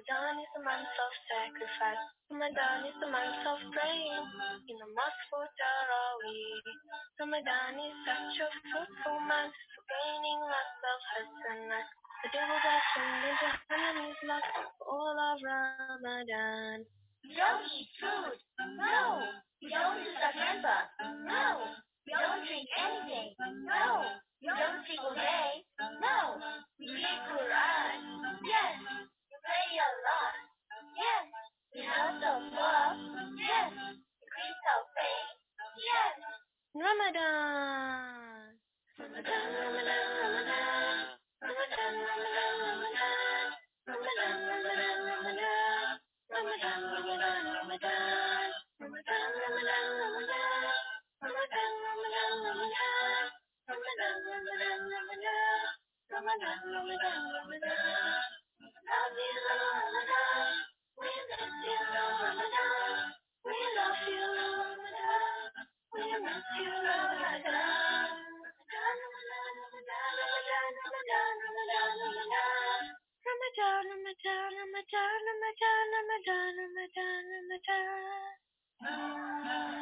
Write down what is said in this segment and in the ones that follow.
Ramadan is a month of sacrifice. Ramadan is the month of praying in the mosque for Taraweeh. Ramadan is such a fruitful month for gaining lots of hasanah. The devil got chained in Jahannam is lost for all of Ramadan. We don't eat food. No. We don't use our temper. No. We don't drink anything. No. We don't sing all day. No. We read Quran. Yes. We pray a lot. Yes. We help the poor. Yes. We increase our faith. Yes. Ramadan! Ramadan, Ramadan, Ramadan. Ramadan, Ramadan, Ramadan. Ramadan, Ramadan, Ramadan. Ramadan, Ramadan, Ramadan. Ramadan, Ramadan, Ramadan. Ramadan, Ramadan, Ramadan. Ramadan, Ramadan, Ramadan. Ramadan, Ramadan, Ramadan. Love you, Ramadan. We miss you, Ramadan. We love you, Ramadan. We miss you, Ramadan. Ramadan, Ramadan, Ramadan, Ramadan, Ramadan, Ramadan. Ramadan, Ramadan, Ramadan, Ramadan, Ramadan, Ramadan, Ramadan.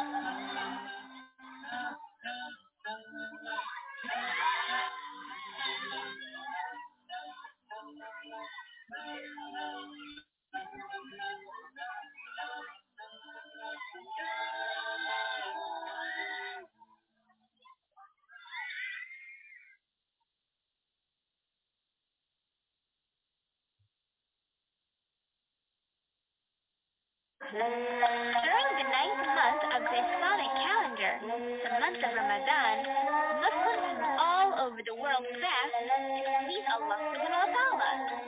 During the ninth month of the Islamic calendar, the month of Ramadan, Muslims from all over the world fast to please Allah subhanahu wa ta'ala.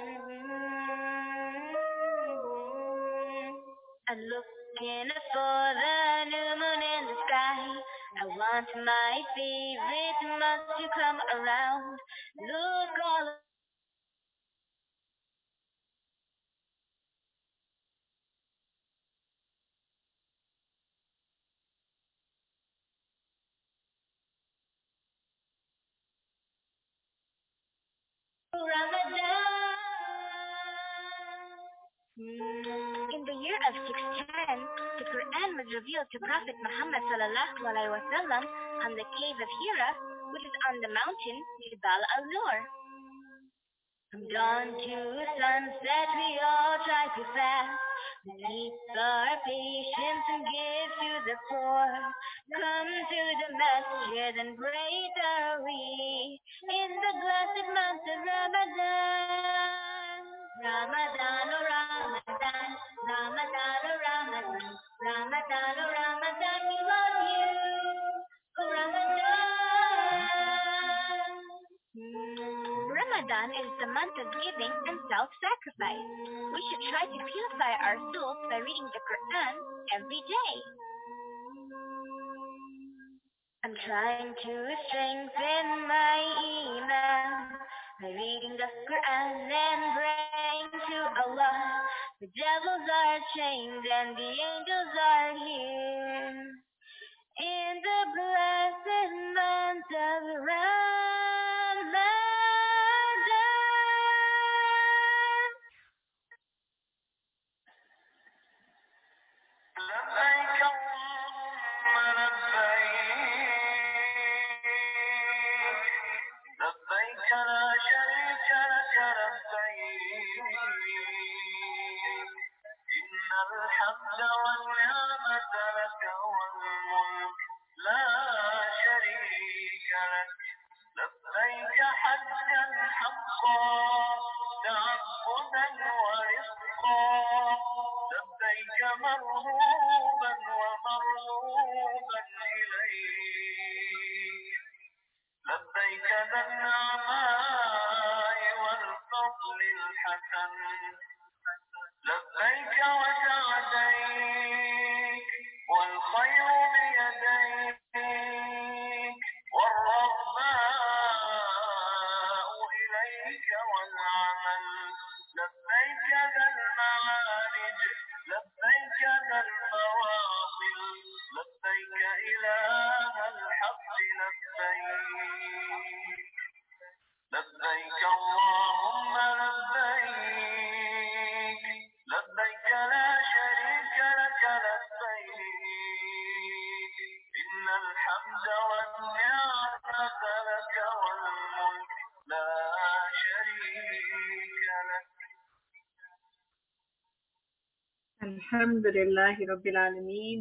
I'm looking for the new moon in the sky. I want my favorite month to come around. Look all Ramadan. In the year of 610, the Quran was revealed to Prophet Muhammad sallallahu alaihi wasallam on the cave of Hira, which is on the mountain Jabal al-Nur. From dawn to sunset, we all try to fast. Keep our patience and give to the poor. Come to the masjid and pray Taraweeh in the blessed month of Ramadan. Ramadan, oh Ramadan, Ramadan, oh Ramadan, Ramadan, oh Ramadan, we love you, oh Ramadan. Ramadan is the month of giving and self-sacrifice. We should try to purify our souls by reading the Quran every day. I'm trying to strengthen my iman by reading the Quran and praying to Allah. The devils are chained and the angels are here. In the blessed month of Ramadan. لبيك اللهم لبيك لبيك لا شريك لك لبيك إن الحمد والنعمة لك والملك لا شريك لك لبيك حجا حقا تعبدا ورزقا لبيك مرغوبا ومرغوبا إليك لبيك ذا النعماء والفضل الحسن لبيك وسعديك والخير بيديك والرغباء إليك والعمل لبيك ذا المعارج لبيك ذا الفواصل لبيك إله الحق لبيك لبيك اللهم لبيك الحمد لله رب العالمين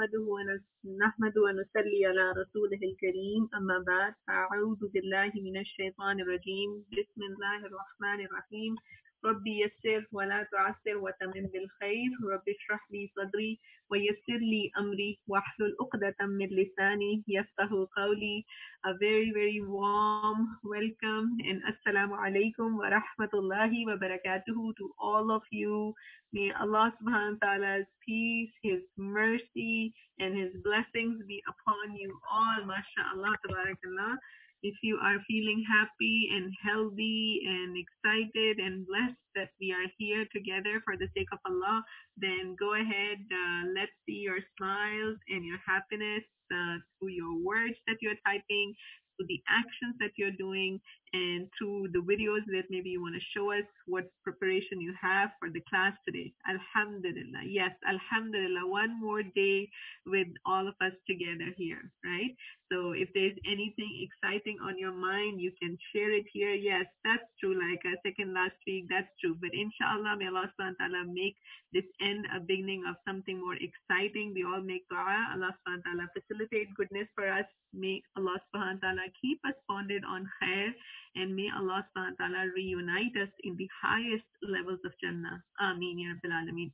نحمد ونصلي على رسوله الكريم أما بعد أعوذ بالله من الشيطان الرجيم بسم الله الرحمن الرحيم ربي يسر ولا تعسر وتمم بالخير رب اشرح لي صدري ويسر لي أمري واحلل عقدة من لساني يفقه قولي. A very warm welcome and assalamu alaikum wa rahmatullahi wa barakatuhu to all of you. May Allah subhanahu wa ta'ala's peace, His mercy, and His blessings be upon you all. MashaAllah, tabarakallah. If you are feeling happy and healthy and excited and blessed that we are here together for the sake of Allah, then go ahead. Let's see your smiles and your happiness through your words that you're typing, through the actions that you're doing, and through the videos that maybe you want to show us what preparation you have for the class today. Alhamdulillah. Yes, Alhamdulillah. One more day with all of us together here, right? So if there's anything exciting on your mind, you can share it here. Yes, that's true. Like I second last week, that's true. But inshallah, may Allah subhanahu wa ta'ala make this end a beginning of something more exciting. We all make dua. Allah subhanahu wa ta'ala facilitate goodness for us. May Allah subhanahu wa ta'ala keep us bonded on khair. And may Allah subhanahu wa ta'ala reunite us in the highest levels of Jannah. Ameen ya Rabbil Alameen.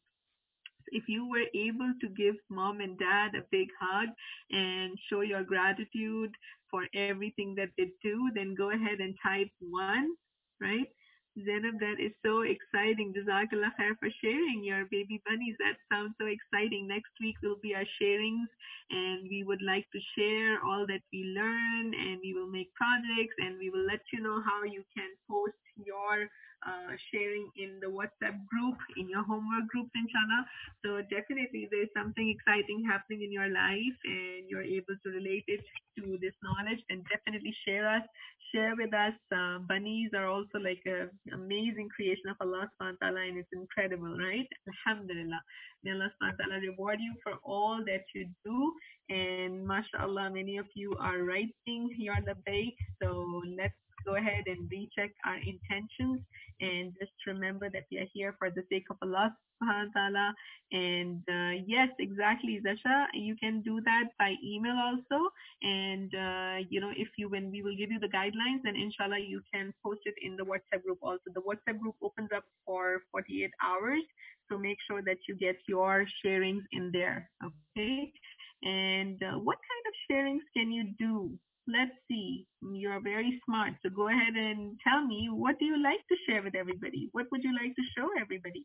If you were able to give mom and dad a big hug and show your gratitude for everything that they do, then go ahead and type 1, right? Zainab, that is so exciting. Jazakallah khair for sharing your baby bunnies. That sounds so exciting. Next week will be our sharings, and we would like to share all that we learn, and we will make projects, and we will let you know how you can post your sharing in the WhatsApp group, in your homework groups, inshallah. So definitely there's something exciting happening in your life and you're able to relate it to this knowledge, then definitely share with us. Bunnies are also like an amazing creation of Allah subhanahu wa ta'ala, and it's incredible, right? Alhamdulillah. May Allah subhanahu wa ta'ala reward you for all that you do. And mashallah, many of you are writing your labbaik. So let's go ahead and recheck our intentions and just remember that we are here for the sake of Allah subhanahu wa ta'ala. And yes, exactly, Zasha, you can do that by email also. And if you, when we will give you the guidelines, then inshallah you can post it in the WhatsApp group also. The WhatsApp group opens up for 48 hours, so make sure that you get your sharings in there, okay? And what kind of sharings can you do? Let's see. You're very smart, so go ahead and tell me, what do you like to share with everybody? What would you like to show everybody?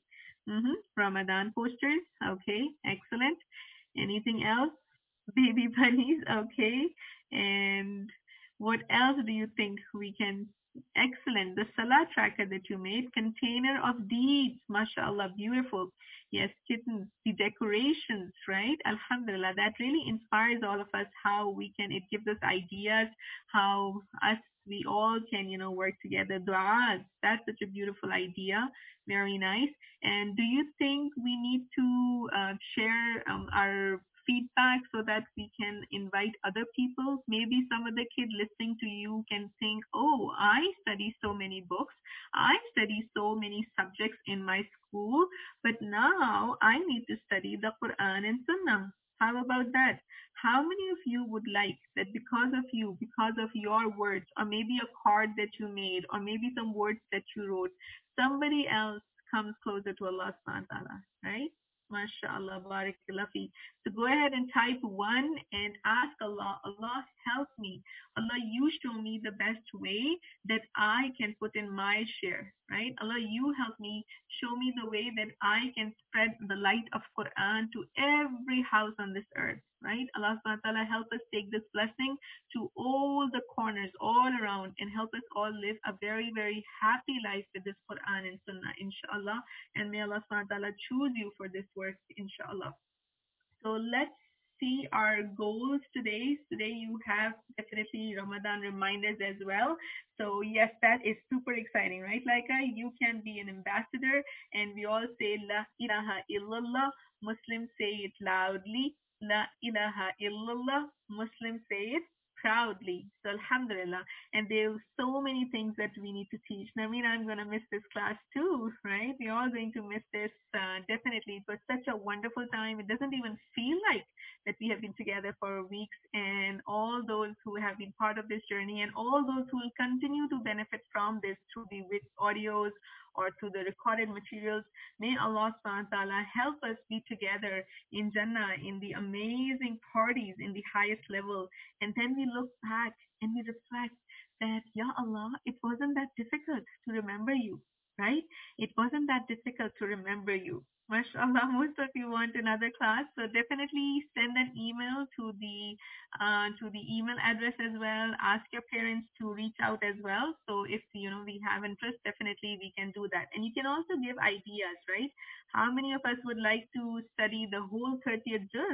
Ramadan posters. Okay, excellent. Anything else? Baby bunnies. Okay. And what else do you think we can? Excellent. The Salah tracker that you made, container of deeds. MashaAllah, beautiful. Yes, kittens, the decorations, right? Alhamdulillah, that really inspires all of us how we can, it gives us ideas, how we all can, work together. Du'as, that's such a beautiful idea. Very nice. And do you think we need to share our feedback so that we can invite other people? Maybe some of the kid listening to you can think, oh, I study so many books. I study so many subjects in my school, but now I need to study the Quran and Sunnah. How about that? How many of you would like that because of you, because of your words, or maybe a card that you made, or maybe some words that you wrote, somebody else comes closer to Allah subhanahu wa ta'ala, right? MashaAllah, barakallah fi. So go ahead and type 1 and ask Allah, Allah help me. Allah, you show me the best way that I can put in my share, right? Allah, you help me, show me the way that I can spread the light of Quran to every house on this earth, right? Allah subhanahu wa ta'ala help us take this blessing to all the corners, all around, and help us all live a very happy life with this Quran and Sunnah, inshallah. And may Allah subhanahu wa ta'ala choose you for this work, inshallah. So let's see our goals today. Today you have definitely Ramadan reminders as well. So yes, that is super exciting, right? Like you can be an ambassador, and we all say La ilaha illallah. Muslims say it loudly. La ilaha illallah. Muslims say it proudly. So Alhamdulillah. And there are so many things that we need to teach. Naveen, I'm going to miss this class too, right? We're all going to miss this. Definitely. It was such a wonderful time. It doesn't even feel like that we have been together for weeks, and all those who have been part of this journey and all those who will continue to benefit from this through the with audios or through the recorded materials. May Allah subhanahu wa ta'ala help us be together in Jannah, in the amazing parties in the highest level. And then we look back and we reflect that, Ya Allah, it wasn't that difficult to remember you, right? It wasn't that difficult to remember you. MashaAllah, most of you want another class, so definitely send an email to the email address as well. Ask your parents to reach out as well. So if we have interest, definitely we can do that. And you can also give ideas, right? How many of us would like to study the whole 30th juz,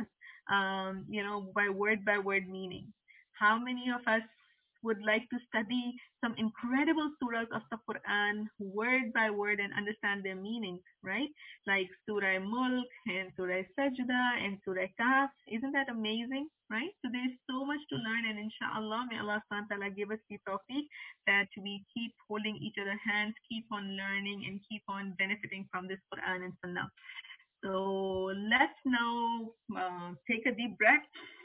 by word meaning? How many of us would like to study some incredible surahs of the Quran word by word and understand their meanings, right? Like Surah Mulk and Surah Sajda and Surah Kahf. Isn't that amazing, right? So there's so much to learn, and inshallah, may Allah subhanahu wa ta'ala give us the tawfiq that we keep holding each other's hands, keep on learning, and keep on benefiting from this Quran and Sunnah. So let's now take a deep breath.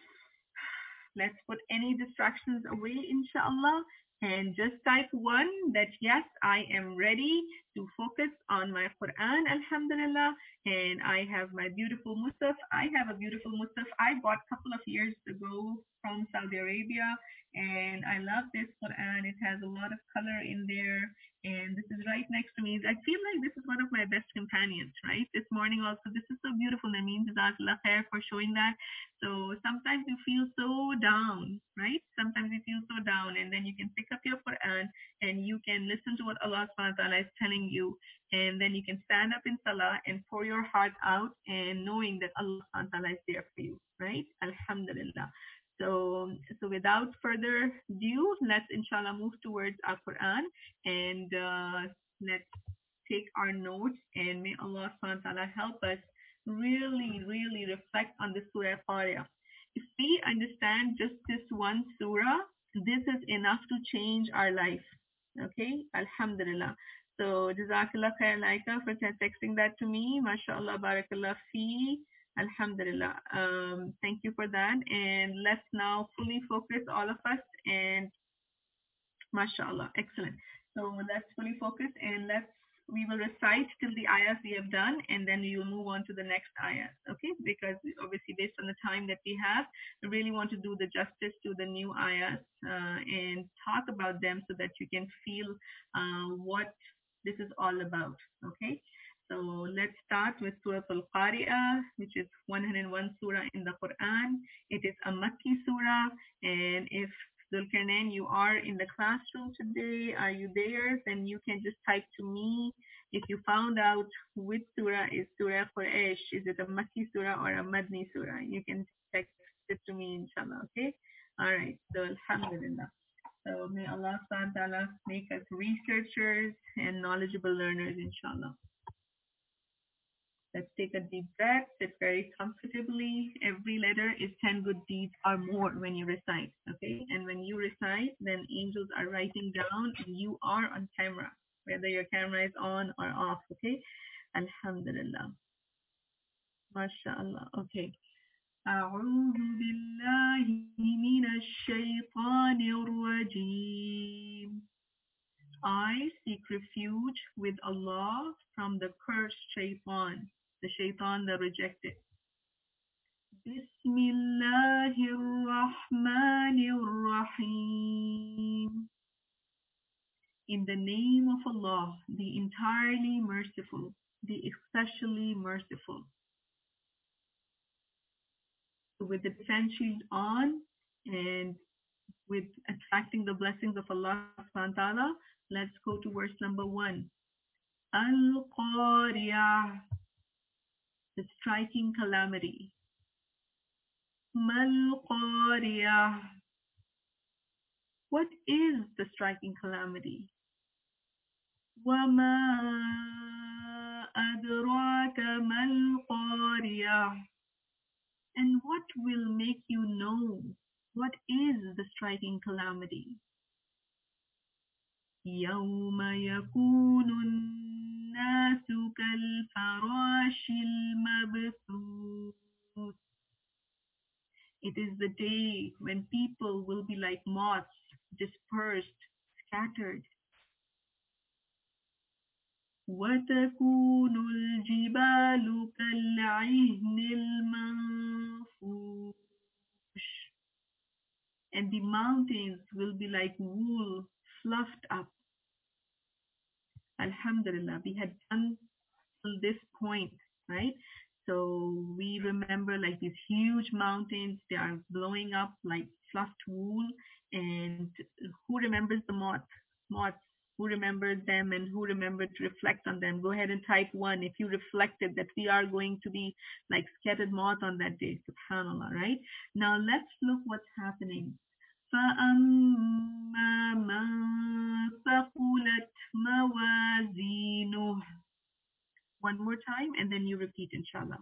Let's put any distractions away, inshallah, and just type one that yes, I am ready to focus on my Quran, alhamdulillah, and I have my beautiful Musaf. I have a beautiful Musaf I bought a couple of years ago from Saudi Arabia, and I love this Quran. It has a lot of color in there, and this is right next to me. I feel like this is one of my best companions, right? This morning also, this is so beautiful. Nameen, Jazakallah khair for showing that. So sometimes you feel so down, right? Sometimes you feel so down, and then you can pick up your Quran and you can listen to what Allah subhanahu wa ta'ala is telling you. And then you can stand up in salah and pour your heart out and knowing that Allah subhanahu wa ta'ala is there for you, right? Alhamdulillah. So without further ado, let's inshallah move towards our Quran, and let's take our notes, and may Allah subhanahu wa ta'ala help us really, really reflect on the Surah Fatiha. If we understand just this one surah, this is enough to change our life. Okay? Alhamdulillah. So, Jazakallah khair, Laika, for texting that to me. MashaAllah, Barakallah fi. Alhamdulillah. Thank you for that. And let's now fully focus, all of us, and MashaAllah. Excellent. So let's fully focus, and we will recite till the ayahs we have done, and then we will move on to the next ayahs, okay? Because obviously based on the time that we have, we really want to do the justice to the new ayahs and talk about them so that you can feel what this is all about, okay? So let's start with Surah Al-Qari'ah, which is 101 surah in the Quran. It is a Makki surah, and if Zulkarnain, you are in the classroom today. Are you there? Then you can just type to me if you found out which surah is Surah Quraysh. Is it a Makki surah or a Madni surah? You can text it to me, inshallah, okay? All right, so alhamdulillah. So may Allah subhanahu wa ta'ala make us researchers and knowledgeable learners, inshallah. Let's take a deep breath, sit very comfortably. Every letter is 10 good deeds or more when you recite, okay? And when you recite, then angels are writing down and you are on camera, whether your camera is on or off, okay? Alhamdulillah. MashaAllah. Okay. أعوذ بالله من الشيطان الرجيم. I seek refuge with Allah from the cursed shaitan, the shaitan that rejected. Bismillahir Rahmanir Rahim. In the name of Allah, the entirely merciful, the especially merciful. So with the defense shield on and with attracting the blessings of Allah subhanahu wa ta'ala, let's go to verse number 1. Al-Qari'ah, the striking calamity. Mal-Qari'ah, what is the striking calamity? وَمَا أَدْرَاكَ مَا الْقَارِعَةُ, and what will make you know What is the striking calamity? يوم يكون الناس كالفراش المبثوث. It is the day when people will be like moths, dispersed, scattered. وتكون الجبال كالعهن المنفوش. And the mountains will be like wool fluffed up. Alhamdulillah, we had done till this point, right? So we remember like these huge mountains, they are blowing up like fluffed wool. And who remembers the moths? Moths. Who remembers them and who remembered to reflect on them? Go ahead and type 1 if you reflected that we are going to be like scattered moth on that day. Subhanallah, right? Now let's look what's happening. فَأَمَّا مَنْ ثَقُلَتْ مَوَازِينُهُ. One more time and then you repeat, inshallah.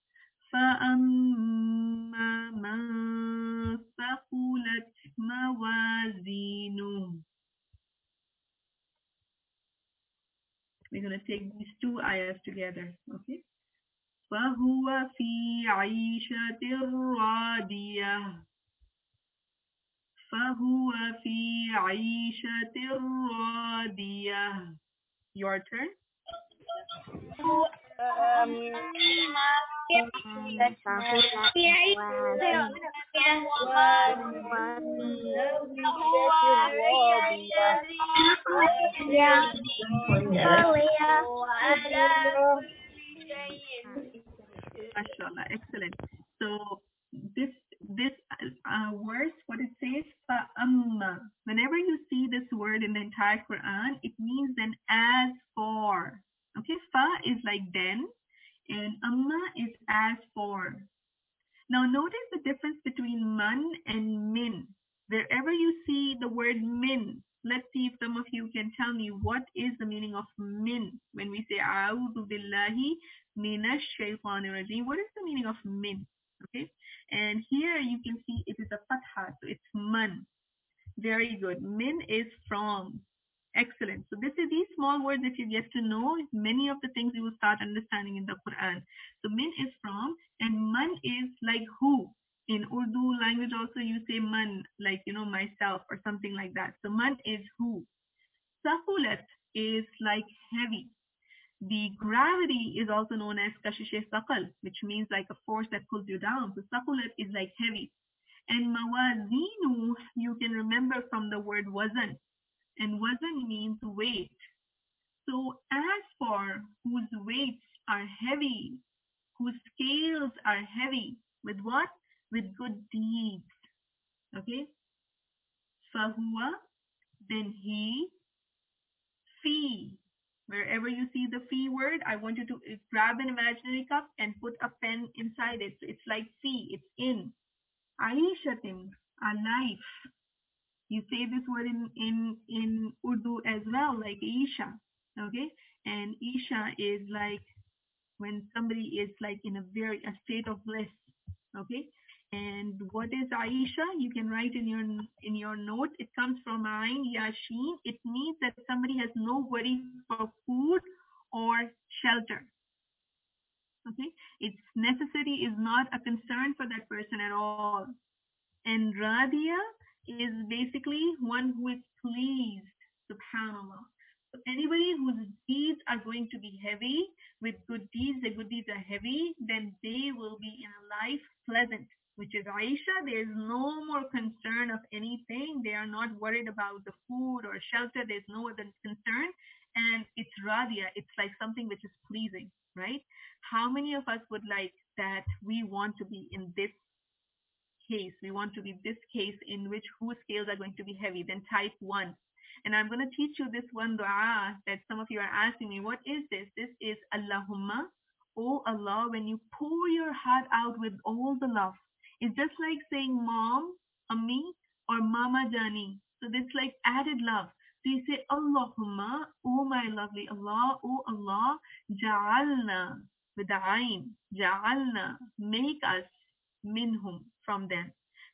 فَأَمَّا مَنْ ثَقُلَتْ مَوَازِينُهُ. We're going to take these two ayahs together, okay? فَهُوَ فِي عَيْشَةٍ رَاضِيَةٍ. فَهُوَ فِي عَيْشَةٍ رَاضِيَةٍ. Your turn. MashaAllah, excellent. So this verse, what it says, فَأَمَّا. Whenever you see this word in the entire Quran, it means then as for. Okay, fa is like then, and amma is as for. Now notice the difference between man and min. Wherever you see the word min, let's see if some of you can tell me what is the meaning of min. When we say A'udhu billahi minash shaytanir rajim, what is the meaning of min? Okay, and here you can see it is a fatha, so it's man. Very good. Min is from. Excellent. So this is these small words, if you get to know, many of the things you will start understanding in the Quran. So min is from, and man is like who. In Urdu language also you say man, like, you know, myself or something like that. So man is who. Sakulat is like heavy. The gravity is also known as kashish sakal, which means like a force that pulls you down. So sakulat is like heavy. And mawazinu, you can remember from the word wazan. And wazan means weight. So as for whose weights are heavy, whose scales are heavy, with what? With good deeds. Okay? Fahuwa, then he, fi. Wherever you see the fi word, I want you to grab an imaginary cup and put a pen inside it. So it's like fi, it's in. Aishatin, a life. You say this word in Urdu as well, like Isha, okay? And Isha is like when somebody is like in a state of bliss, okay? And what is Aisha? You can write in your note. It comes from Ain Yashin. It means that somebody has no worry for food or shelter. Okay, its necessity is not a concern for that person at all. And Radia is basically one who is pleased, subhanAllah. So anybody whose deeds are going to be heavy, with good deeds, the good deeds are heavy, then they will be in a life pleasant, which is Aisha. There is no more concern of anything. They are not worried about the food or shelter. There's no other concern. And it's Radia. It's like something which is pleasing, right? How many of us would like that we want to be in this case? We want to be this case in which whose scales are going to be heavy. Then type 1. And I'm going to teach you this one dua that some of you are asking me, what is this? This is Allahumma, oh Allah, when you pour your heart out with all the love. It's just like saying mom, ammi, or mama jani. So it's like added love. So you say Allahumma, oh my lovely Allah, oh Allah, ja'alna, with the ayn, ja'alna, make us, minhum, from them.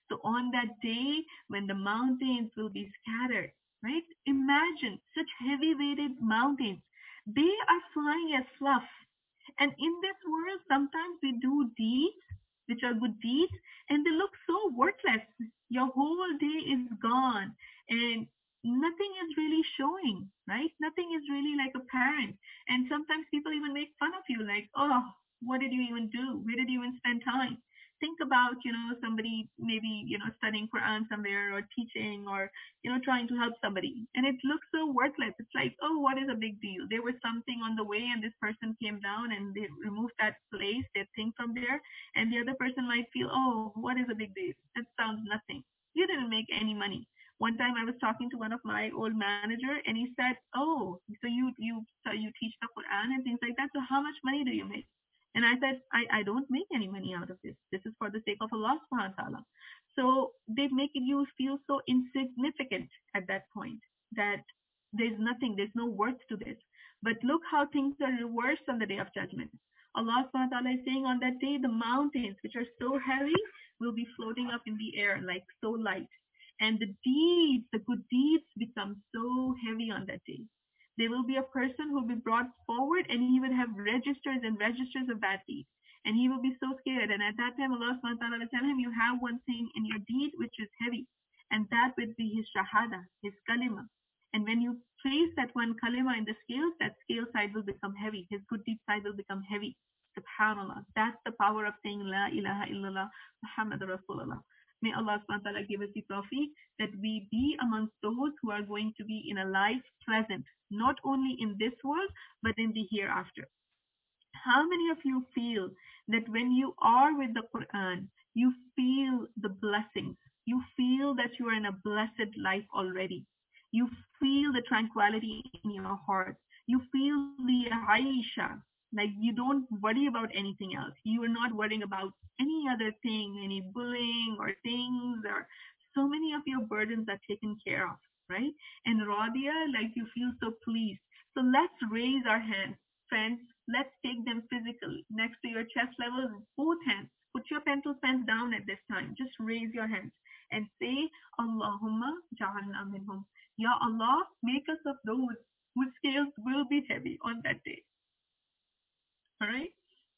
So on that day when the mountains will be scattered, right? Imagine such heavy weighted mountains. They are flying as fluff. And in this world, sometimes we do deeds which are good deeds and they look so worthless. Your whole day is gone and nothing is really showing, right? Nothing is really like apparent. And sometimes people even make fun of you, like, oh, what did you even do? Where did you even spend time? Think about, somebody maybe, studying Quran somewhere or teaching or, trying to help somebody. And it looks so worthless. It's like, oh, what is a big deal? There was something on the way and this person came down and they removed that place, their thing from there. And the other person might feel, oh, what is a big deal? That sounds nothing. You didn't make any money. One time I was talking to one of my old manager and he said, oh, so you teach the Quran and things like that. So how much money do you make? And I said, I don't make any money out of this. This is for the sake of Allah subhanahu wa ta'ala. So they make you feel so insignificant at that point that there's nothing, there's no worth to this. But look how things are reversed on the day of judgment. Allah subhanahu wa ta'ala is saying on that day, the mountains, which are so heavy, will be floating up in the air like so light. And the deeds, the good deeds become so heavy on that day. There will be a person who will be brought forward and he will have registers and registers of that deed. And he will be so scared. And at that time, Allah subhanahu wa ta'ala will tell him, you have one thing in your deed which is heavy. And that would be his shahada, his kalima. And when you place that one kalima in the scales, that scale side will become heavy. His good deed side will become heavy. Subhanallah. That's the power of saying La ilaha illallah Muhammad Rasulullah. May Allah subhanahu wa ta'ala give us the tawfiq that we be amongst those who are going to be in a life present, not only in this world, but in the hereafter. How many of you feel that when you are with the Quran, you feel the blessings? You feel that you are in a blessed life already. You feel the tranquility in your heart. You feel the Aisha, like you don't worry about anything else. You are not worrying about any other thing, any bullying or things, or so many of your burdens are taken care of, right? And Radia, like you feel so pleased. So let's raise our hands, friends. Let's take them physically next to your chest level, both hands. Put your pencil pens down at this time. Just raise your hands and say, Allahumma ja'alna minhum. Ya Allah, make us of those whose scales will be heavy on that day. All right?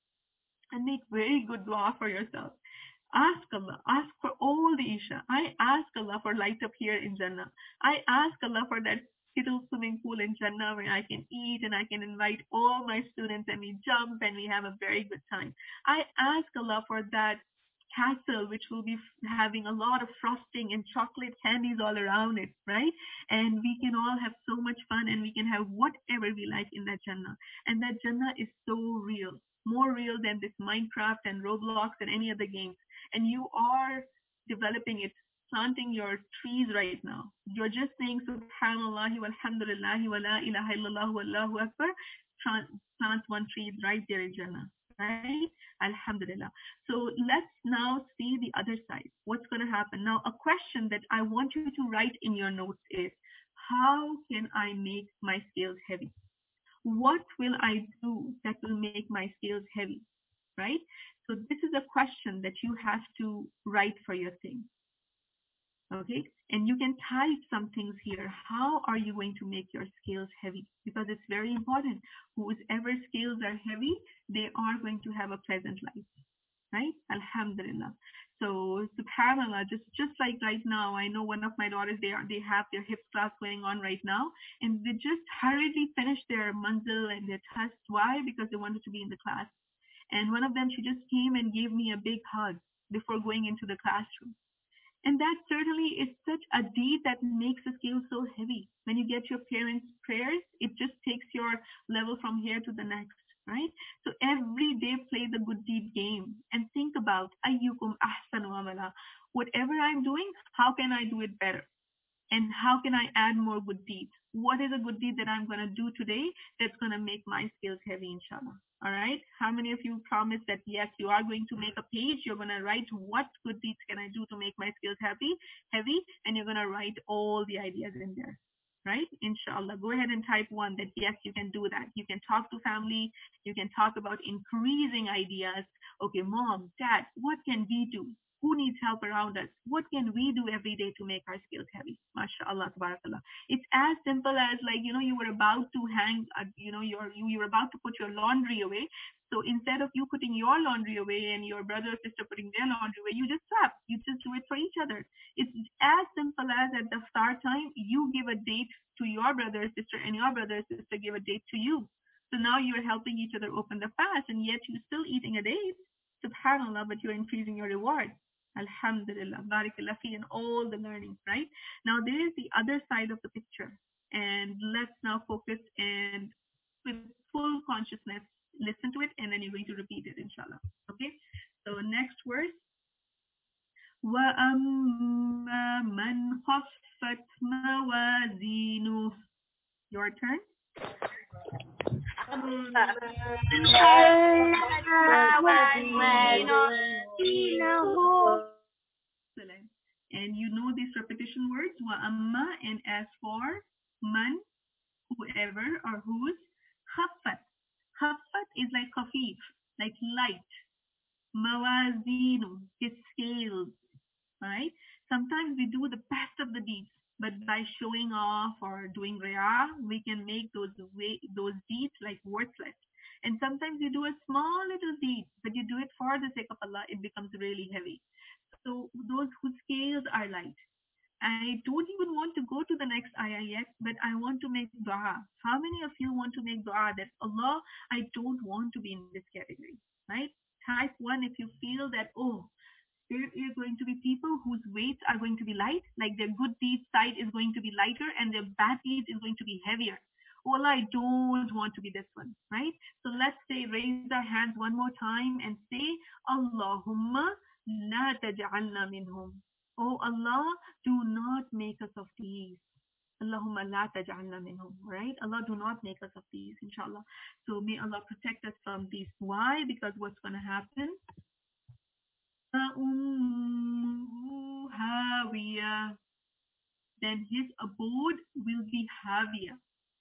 And make very good dua for yourself. Ask Allah, ask for all the Isha. I ask Allah for light up here in Jannah. I ask Allah for that little swimming pool in Jannah where I can eat and I can invite all my students and we jump and we have a very good time. I ask Allah for that castle which will be having a lot of frosting and chocolate candies all around it, right? And we can all have so much fun and we can have whatever we like in that Jannah. And that Jannah is so real, more real than this Minecraft and Roblox and any other games. And you are developing it, planting your trees right now. You're just saying Subhanallah walhamdulillah wa la ilaha illallah wallahu akbar. Plant one tree right there in Jannah, right? Alhamdulillah. So let's now see the other side. What's going to happen? Now, a question that I want you to write in your notes is, how can I make my scales heavy? What will I do that will make my scales heavy? Right? So this is a question that you have to write for your thing. Okay? And you can type some things here. How are you going to make your scales heavy? Because it's very important. Whoever scales are heavy, they are going to have a pleasant life. Right? Alhamdulillah. So subhanallah, just like right now, I know one of my daughters, they have their HIPS class going on right now, and they just hurriedly finished their manzil and their test. Why? Because they wanted to be in the class. And one of them, she just came and gave me a big hug before going into the classroom. And that certainly is such a deed that makes the scale so heavy. When you get your parents' prayers, it just takes your level from here to the next, right? So every day play the good deed game and think about ayyukum ahsanu amala. Whatever I'm doing, how can I do it better? And how can I add more good deeds? What is a good deed that I'm going to do today that's going to make my skills heavy, inshallah? All right. How many of you promise that, yes, you are going to make a page, you're going to write what good deeds can I do to make my skills heavy, and you're going to write all the ideas in there, right? Inshallah. Go ahead and type one that, yes, you can do that. You can talk to family. You can talk about increasing ideas. Okay, mom, dad, what can we do? Who needs help around us? What can we do every day to make our scales heavy? MashaAllah, tabarakallah. It's as simple as like, you were about to hang, you were about to put your laundry away. So instead of you putting your laundry away and your brother or sister putting their laundry away, you just swap. You just do it for each other. It's as simple as at the start time, you give a date to your brother or sister and your brother or sister give a date to you. So now you're helping each other open the fast and yet you're still eating a date. Subhanallah, but you're increasing your reward. Alhamdulillah, barakallah fi, and all the learning, right? Now there is the other side of the picture. And let's now focus and with full consciousness, listen to it and then you're going to repeat it, inshallah. Okay? So next verse. وَأَمَّا مَنْ خَفَّتْ مَوَازِينُهُ. Your turn. Excellent. And you know these repetition words, وَأَمَّا, and as for, man, whoever or whose, خَفَّت. خَفَّت is like khafif, like light. Mawazinu, his scales, right? Sometimes we do the best of the deeds, but by showing off or doing riyah, we can make those deeds like worthless. And sometimes you do a small little deed, but you do it for the sake of Allah, it becomes really heavy. So those whose scales are light. I don't even want to go to the next ayah yet, but I want to make dua. How many of you want to make dua that Allah, I don't want to be in this category, right? Type 1 if you feel that, oh, there is going to be people whose weights are going to be light, like their good deeds side is going to be lighter and their bad deeds is going to be heavier. Oh Allah, I don't want to be this one, right? So let's say, raise our hands one more time and say, Allahumma la taj'alna minhum. Oh Allah, do not make us of these. Allahumma la taj'alna minhum, right? Allah, do not make us of these, inshallah. So may Allah protect us from these. Why? Because what's going to happen? Hawiya. Then his abode will be Hawiya.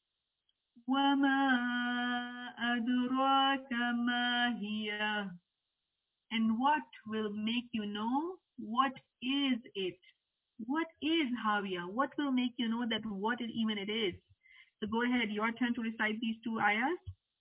وَمَا أَدْرَاكَ مَا هِيَ. And what will make you know what is it? What is Hawiya? What will make you know that what it even it is? So go ahead, your turn to recite these two ayahs.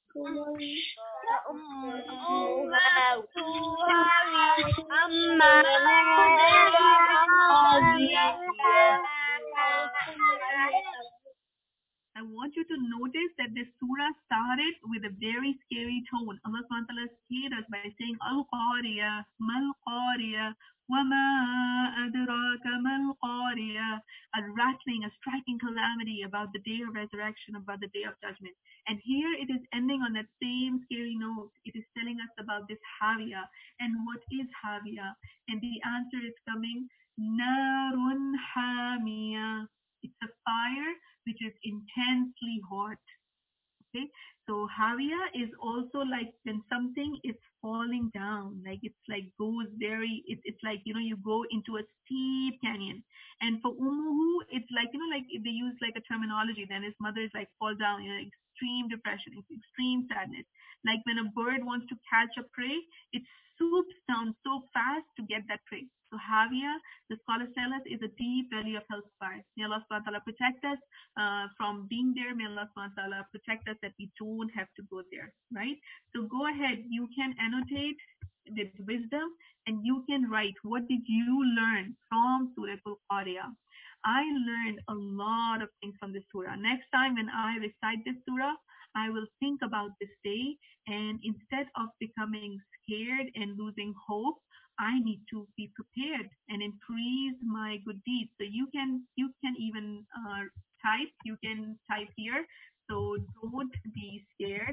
I want you to notice that this surah started with a very scary tone. Allah SWT scared us by saying, Al-Qariya, Mal-Qariya, Wama adraka mal-Qariya. A rattling, a striking calamity about the day of resurrection, about the day of judgment. And here it is ending on that same scary note. It is telling us about this Hawiya. And what is Hawiya? And the answer is coming, Narun Hamiya. It's a fire which is intensely hot. Okay, so Hawiya is also like when something is falling down, like it's like goes very, it's like, you go into a steep canyon. And for Umuhu, it's like, like if they use like a terminology, then his mother is like fall down, extreme depression, extreme sadness. Like when a bird wants to catch a prey, it swoops down so fast to get that prey. So Hawiya, the scholars tell us, is a deep valley of hellfire. May Allah subhanahu wa ta'ala protect us from being there. May Allah subhanahu wa ta'ala protect us that we don't have to go there, right? So go ahead, you can annotate with wisdom and you can write, what did you learn from Surah Al-Qariya? I learned a lot of things from this surah. Next time when I recite this surah, I will think about this day, and instead of becoming scared and losing hope, I need to be prepared and increase my good deeds. So you can even type. You can type here. So don't be scared.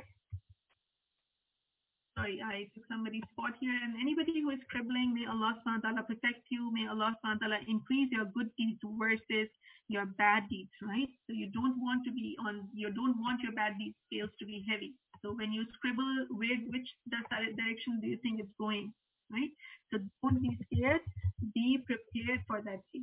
Sorry, I took somebody's spot here. And anybody who is scribbling, may Allah subhanahu wa ta'ala protect you. May Allah subhanahu wa ta'ala increase your good deeds versus your bad deeds, right? So you don't want your bad deeds scales to be heavy. So when you scribble, which direction do you think it's going, right? So don't be scared. Be prepared for that day.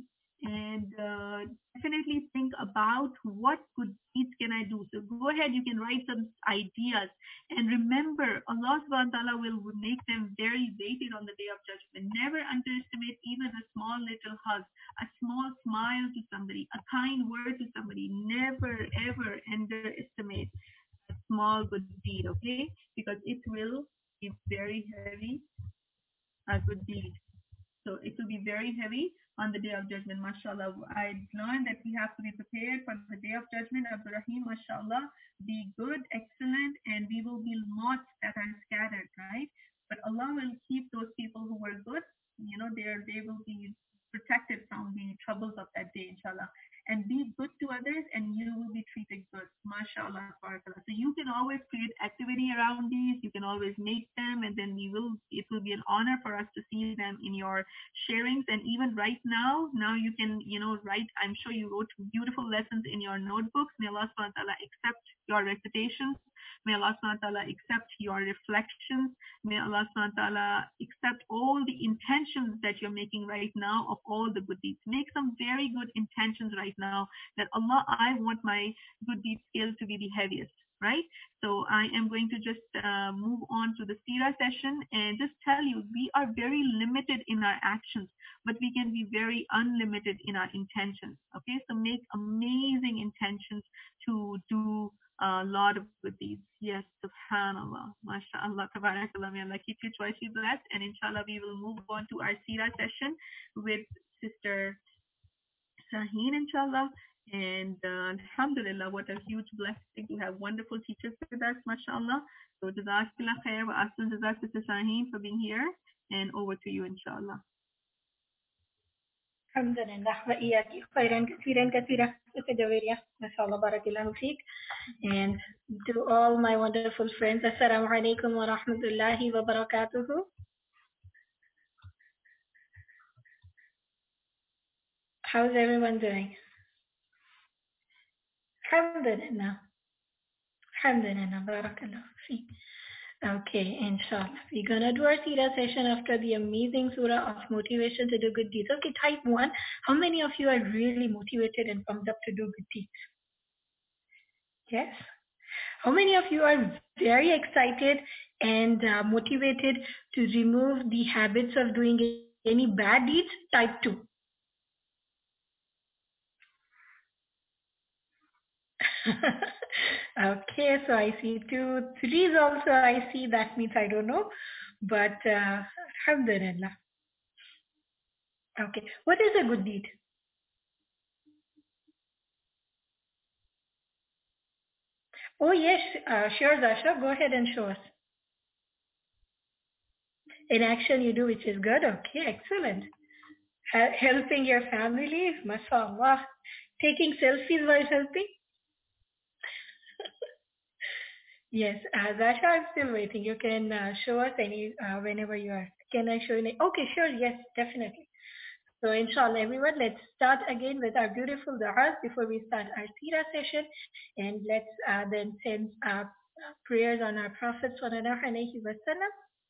and definitely think about what good deeds can I do. So go ahead, you can write some ideas, and remember, Allah subhanahu wa ta'ala will make them very weighted on the day of judgment. Never underestimate even a small little hug, a small smile to somebody, a kind word to somebody. Never ever underestimate a small good deed, okay? Because it will be very heavy, a good deed. So it will be very heavy on the day of judgment, mashallah. I learned that we have to be prepared for the day of judgment. Abdurrahim, mashallah, be good, excellent, and we will be lots that are scattered, right? But Allah will keep those people who were good, they will be protected from the troubles of that day, inshallah. And be good to others, and you will be treated good, mashallah, barakallah. So you can always create activity around these. You can always make them, and then it will be an honor for us to see them in your sharings. And even right now you can write. I'm sure you wrote beautiful lessons in your notebooks. May Allah subhanahu wa ta'ala accept your recitations. May Allah subhanahu wa ta'ala accept your reflections. May Allah subhanahu wa ta'ala accept all the intentions that you're making right now of all the good deeds. Make some very good intentions right now that Allah, I want my good deed scale to be the heaviest, right? So I am going to just move on to the Sira session and just tell you, we are very limited in our actions, but we can be very unlimited in our intentions, okay? So make amazing intentions to do a lot of good deeds. Yes, subhanallah, mashallah, tabarakallah, may Allah keep you choicely blessed. And inshallah, we will move on to our Sira session with Sister Shaheen, inshallah. And alhamdulillah, what a huge blessing to have wonderful teachers with us, mashallah. So jazakallah khair wa ahsan jazak, Sister Shaheen, for being here. And over to you, inshallah. Alhamdulillah wa iyaki khairan kathiran Sister Javeria, mashallah, barakallahu feek. And to all my wonderful friends, assalamu alaikum wa rahmatullahi wa barakatuhu. How's everyone doing? Alhamdulillah. Alhamdulillah, barakallahu feek. Okay, inshallah. We're going to do our Sira session after the amazing surah of motivation to do good deeds. Okay, type 1. How many of you are really motivated and pumped up to do good deeds? Yes. How many of you are very excited and motivated to remove the habits of doing any bad deeds? Type 2. Okay, so I see 2 3s also. I see, that means I don't know, but alhamdulillah. Okay, what is a good deed? Oh yes, sure, Zasha, go ahead and show us. An action you do which is good. Okay, excellent. Helping your family, mashallah. Taking selfies while helping. Yes, Zasha, I'm still waiting. You can show us any whenever you are. Can I show you? Okay, sure. Yes, definitely. So inshallah, everyone, let's start again with our beautiful du'as before we start our Sira session. And let's then send prayers on our Prophet sallallahu alayhi wa sallam.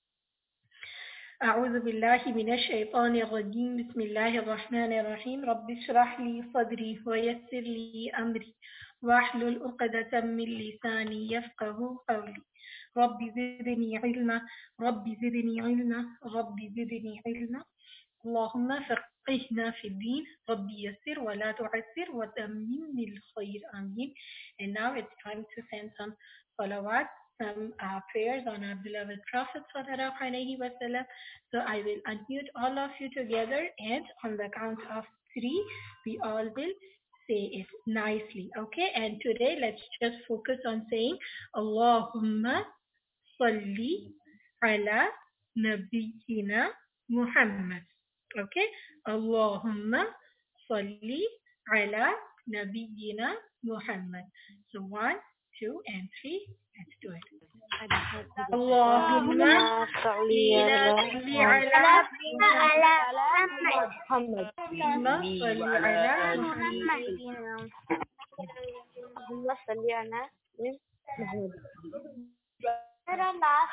أعوذ بالله من الشيطان الرجيم بسم الله الرحمن الرحيم رب اشرح لي صدري ويسر لي أمري واحلل عقدة من لساني يفقه قولي رب زدني علما رب زدني علما رب زدني علما اللهم فقهنا في الدين رب يسر ولا تعسر وتمم الخير آمين. And now it's time to send some salawat, some prayers on our beloved Prophet sallallahu alaihi wasallam. So I will unmute all of you together, and on the count of 3 we all will say it nicely, okay? And today let's just focus on saying Allahumma salli ala nabiyyina Muhammad. Okay, Allahumma salli ala nabiyyina Muhammad. So 1, 2, and 3. Let's do it. Allahumma salli ala Muhammad. Allahumma salli ala Muhammad.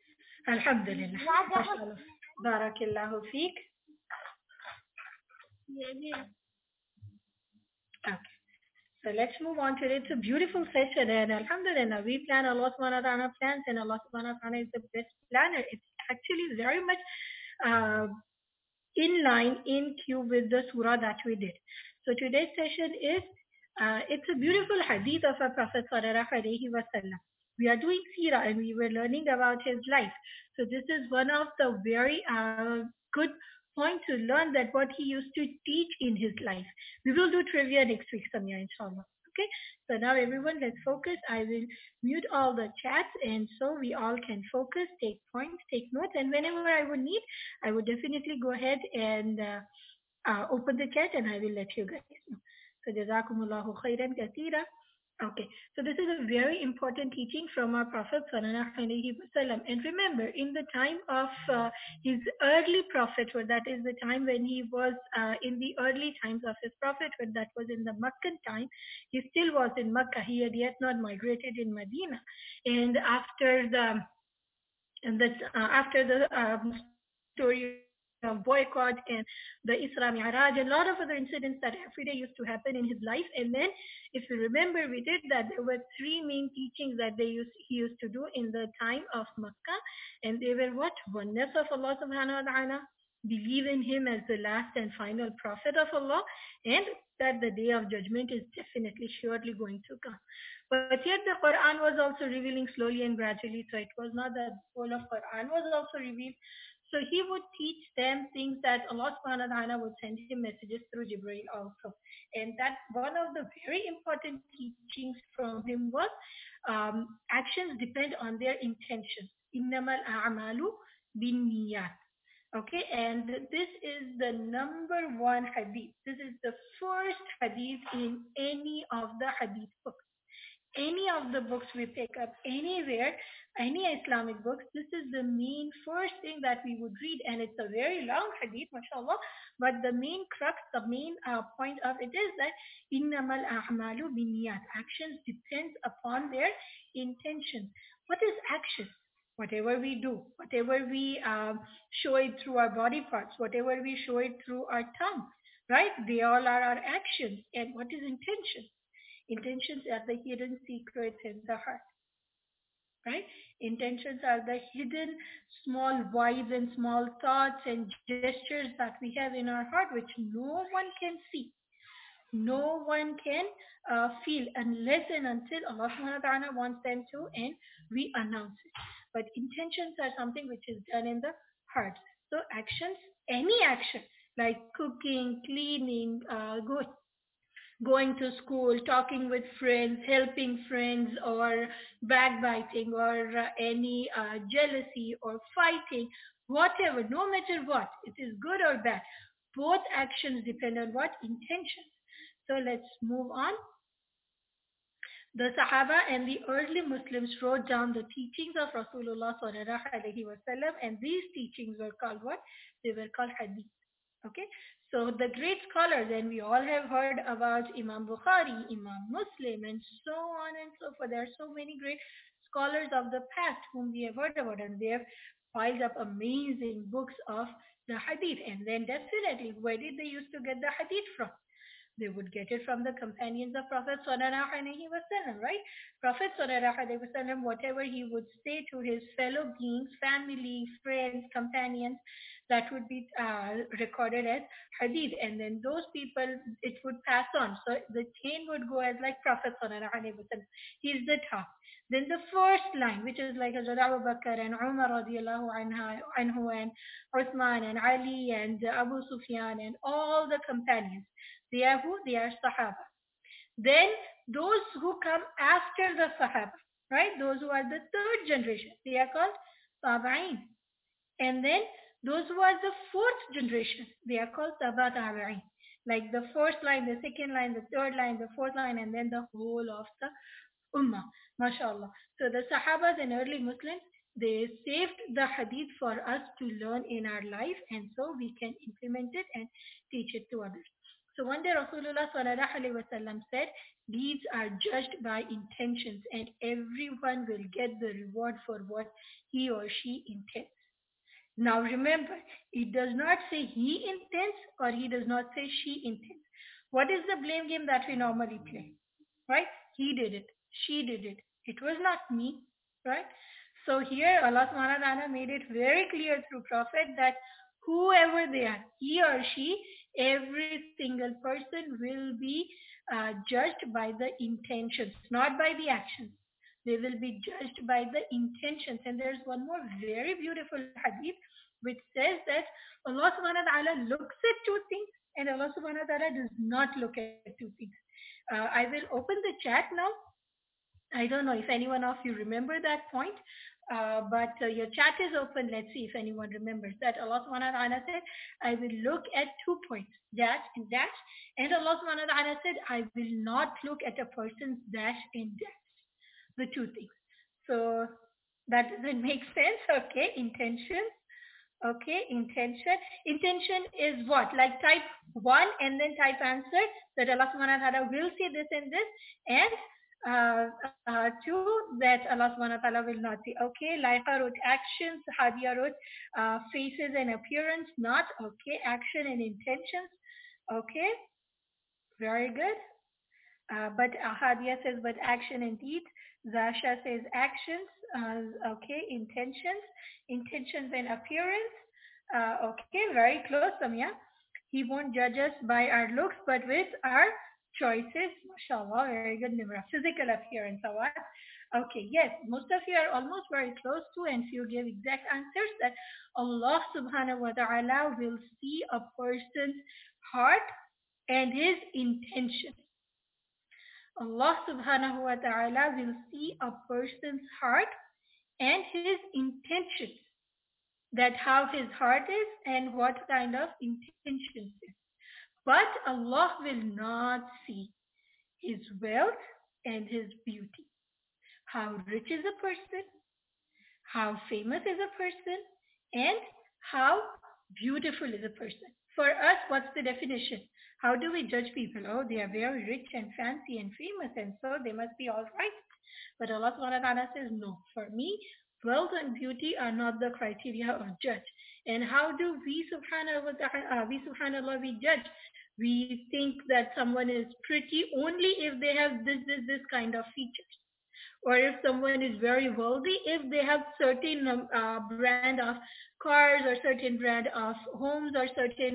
Alhamdulillah. Barakallahu feek. Okay. So let's move on to it. It's a beautiful session and Alhamdulillah, we plan Allah subhanahu wa ta'ala plans and Allah subhanahu wa ta'ala is the best planner. It's actually very much uh, in line, in queue with the surah that we did. So today's session is, it's a beautiful hadith of our Prophet sallallahu alaihi wasallam. We are doing seerah and we were learning about his life. So this is one of the very good point to learn that what he used to teach in his life. We will do trivia next week, Samia, inshallah. Okay, so now everyone, let's focus. I will mute all the chats and so we all can focus, take points, take notes, and whenever I would need, I would definitely go ahead and open the chat and I will let you guys know. So Jazakumullahu khairan kathira. Okay, so this is a very important teaching from our Prophet sallallahu alaihi wasallam. And remember, in the time of his early prophethood, that is the time when he was in the early times of his prophethood, that was in the Meccan time, he still was in Mecca. He had yet not migrated in Medina. And after the story of boycott and the Isra Mi'raj, a lot of other incidents that every day used to happen in his life. And then, if you remember, we did that there were three main teachings that he used to do in the time of Makkah, and they were what? Oneness of Allah subhanahu wa ta'ala, believe in him as the last and final prophet of Allah, and that the day of judgment is definitely surely going to come. But yet the Quran was also revealing slowly and gradually, so it was not that the whole of Quran was also revealed. So he would teach them things that Allah subhanahu wa ta'ala would send him messages through Jibreel also. And that one of the very important teachings from him was actions depend on their intentions. Innamal a'malu bin niyat. Okay, and this is the number one hadith. This is the first hadith in any of the hadith books. Any of the books we pick up anywhere, any Islamic books, this is the main first thing that we would read, and it's a very long hadith, mashallah. But the main crux, the main point of it is that innamal a'malu binniyat. Actions depends upon their intention. What is action? Whatever we do, whatever we show it through our body parts, whatever we show it through our tongue, right? They all are our actions. And what is intention? Intentions are the hidden secrets in the heart, right? Intentions are the hidden small vibes and small thoughts and gestures that we have in our heart, which no one can see. No one can feel unless and until Allah subhanahu wa ta'ala wants them to, and we announce it. But intentions are something which is done in the heart. So actions, any action, like cooking, cleaning, going to school, talking with friends, helping friends, or backbiting, or any jealousy, or fighting, whatever, no matter what, it is good or bad. Both actions depend on what? Intentions. So let's move on. The Sahaba and the early Muslims wrote down the teachings of Rasulullah sallallahu alaihi wasallam, and these teachings were called what? They were called hadith. Okay, so the great scholars, and we all have heard about Imam Bukhari, Imam Muslim, and so on and so forth. There are so many great scholars of the past whom we have heard about, and they have piled up amazing books of the hadith. And then definitely, where did they used to get the hadith from? They would get it from the companions of Prophet sallallahu alaihi wasallam, right? Prophet sallallahu alaihi wasallam, whatever he would say to his fellow beings, family, friends, companions, that would be recorded as hadith, and then those people, it would pass on. So the chain would go as like Prophet sallallahu alaihi wasallam. He's the top. Then the first line, which is like Hazrat Abu Bakr and Umar radiallahu anhu and Uthman and Ali and Abu Sufyan and all the companions. They are who? They are Sahaba. Then those who come after the Sahaba, right? Those who are the third generation, they are called Tabi'in. And then those who are the fourth generation, they are called Taba Tabi'in. Like the first line, the second line, the third line, the fourth line, and then the whole of the Ummah. MashaAllah. So the Sahabas and early Muslims, they saved the hadith for us to learn in our life, and so we can implement it and teach it to others. So one day Rasulullah sallallahu alaihi wasallam said, deeds are judged by intentions, and everyone will get the reward for what he or she intends. Now remember, it does not say he intends or he does not say she intends. What is the blame game that we normally play? Right? He did it. She did it. It was not me. Right? So here Allah subhanahu wa ta'ala made it very clear through Prophet that whoever they are, he or she, every single person will be judged by the intentions, not by the actions. They will be judged by the intentions. And there's one more very beautiful hadith which says that Allah subhanahu wa ta'ala looks at two things and Allah subhanahu wa ta'ala does not look at two things. I will open the chat now. I don't know if any one of you remember that point, but your chat is open. Let's see if anyone remembers that. Allah subhanahu wa ta'ala said, I will look at 2 points, dash and dash. And Allah subhanahu wa ta'ala said, I will not look at a person's dash and dash, the two things. So that doesn't make sense. Okay, intention. Okay, intention. Intention is what? Like type one and then type answer that Allah subhanahu wa ta'ala will say this and this, and two that Allah subhanahu wa ta'ala will not say. Okay, Laika wrote actions, Hadia wrote faces and appearance, not. Okay, action and intentions. Okay, very good. But Hadia says, but action and deeds. Zasha says actions, okay, intentions, intentions and appearance. Okay, very close, Samia. He won't judge us by our looks, but with our choices. MashaAllah, very good, Nimra. Physical appearance, Awad. Okay, yes, most of you are almost very close to, and few give exact answers that Allah subhanahu wa ta'ala will see a person's heart and his intention. Allah subhanahu wa ta'ala will see a person's heart and his intentions. That how his heart is and what kind of intentions is. But Allah will not see his wealth and his beauty. How rich is a person, how famous is a person, and how beautiful is a person. For us, what's the definition? How do we judge people? Oh, they are very rich and fancy and famous, and so they must be all right. But Allah subhanahu wa ta'ala says, no, for me, wealth and beauty are not the criteria of judge. And how do we, subhanallah, we judge? We think that someone is pretty only if they have this kind of features. Or if someone is very wealthy, if they have certain brand of cars or certain brand of homes or certain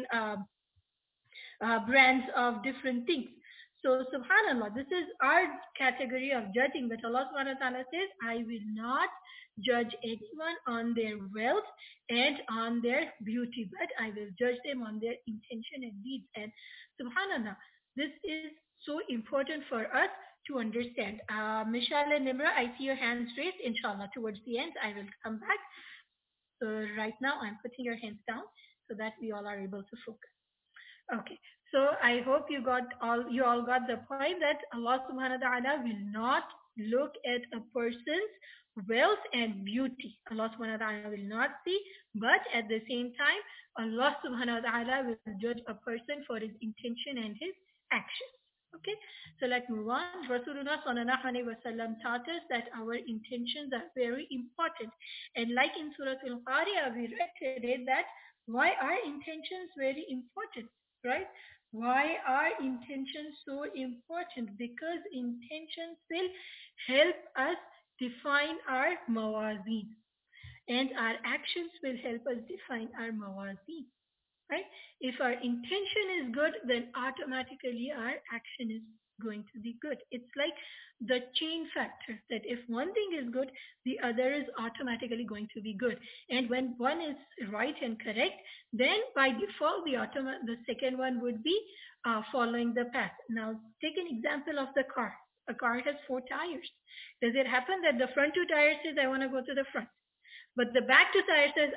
brands of different things. So subhanallah, this is our category of judging. But Allah subhanahu wa ta'ala says, I will not judge anyone on their wealth and on their beauty, but I will judge them on their intention and deeds. And subhanallah, this is so important for us to understand. Michelle and Nimra, I see your hands raised. Inshallah, towards the end, I will come back. So right now, I'm putting your hands down so that we all are able to focus. Okay, so I hope you all got the point that Allah subhanahu wa ta'ala will not look at a person's wealth and beauty. Allah subhanahu wa ta'ala will not see, but at the same time, Allah subhanahu wa ta'ala will judge a person for his intention and his actions. Okay, so let's move on. Rasulullah sallallahu alaihi wasallam taught us that our intentions are very important. And like in Surah Al-Qari'ah, we read today that why are intentions very important, right? Why are intentions so important? Because intentions will help us define our mawazeen. And our actions will help us define our mawazeen. Right? If our intention is good, then automatically our action is going to be good. It's like the chain factor that if one thing is good, the other is automatically going to be good. And when one is right and correct, then by default, the second one would be following the path. Now, take an example of the car. A car has 4 tires. Does it happen that the front 2 tires says, I want to go to the front, but the back 2 tires says,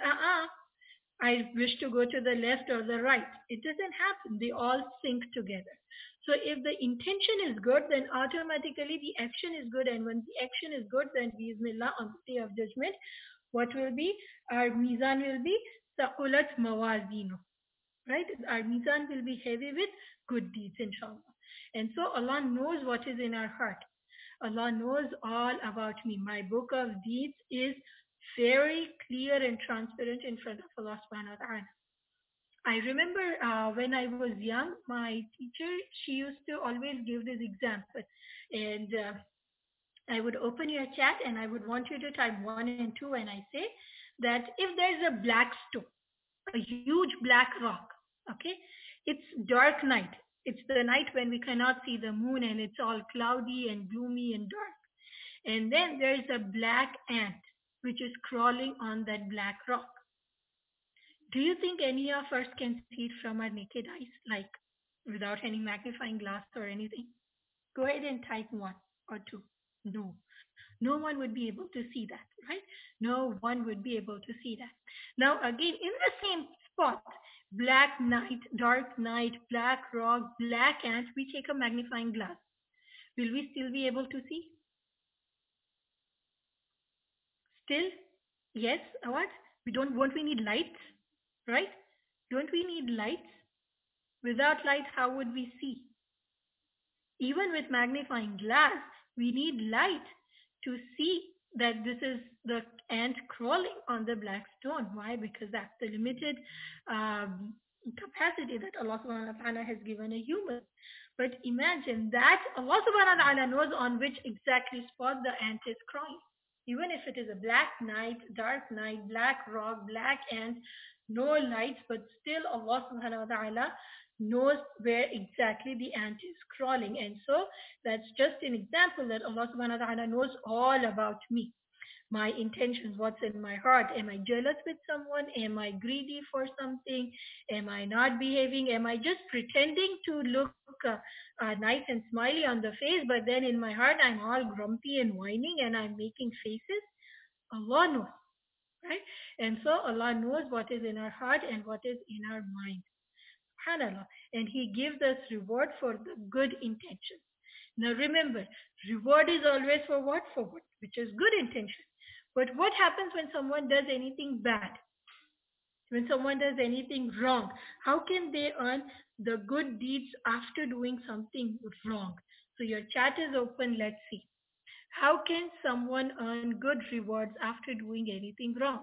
I wish to go to the left or the right? It doesn't happen. They all sync together. So if the intention is good, then automatically the action is good. And when the action is good, then Bismillah, on the day of judgment, what will be? Our mizan will be saqulat mawazinu. Right? Our mizan will be heavy with good deeds, inshallah. And so Allah knows what is in our heart. Allah knows all about me. My book of deeds is very clear and transparent in front of Allah subhanahu wa ta'ala. I remember when I was young, my teacher, she used to always give this example. And I would open your chat and I would want you to type 1 and 2, and I say that if there's a black stone, a huge black rock, okay, it's dark night. It's the night when we cannot see the moon and it's all cloudy and gloomy and dark. And then there's a black ant which is crawling on that black rock. Do you think any of us can see it from our naked eyes, like without any magnifying glass or anything? Go ahead and type 1 or 2. No. No one would be able to see that, right? No one would be able to see that. Now, again, in the same spot, black night, dark night, black rock, black ant, we take a magnifying glass. Will we still be able to see? Still? Yes? What? Won't we need lights? Right? Don't we need lights? Without light, how would we see? Even with magnifying glass, we need light to see that this is the ant crawling on the black stone. Why? Because that's the limited capacity that Allah subhanahu wa ta'ala has given a human. But imagine that Allah subhanahu wa ta'ala knows on which exactly spot the ant is crawling. Even if it is a black night, dark night, black rock, black ant, no lights, but still Allah subhanahu wa ta'ala knows where exactly the ant is crawling. And so that's just an example that Allah subhanahu wa ta'ala knows all about me. My intentions, what's in my heart. Am I jealous with someone? Am I greedy for something? Am I not behaving? Am I just pretending to look nice and smiley on the face, but then in my heart I'm all grumpy and whining and I'm making faces? Allah knows, right? And so Allah knows what is in our heart and what is in our mind. SubhanAllah. And He gives us reward for the good intention. Now remember, reward is always for what? For what? Which is good intention. But what happens when someone does anything bad? When someone does anything wrong? How can they earn the good deeds after doing something wrong? So your chat is open. Let's see. How can someone earn good rewards after doing anything wrong?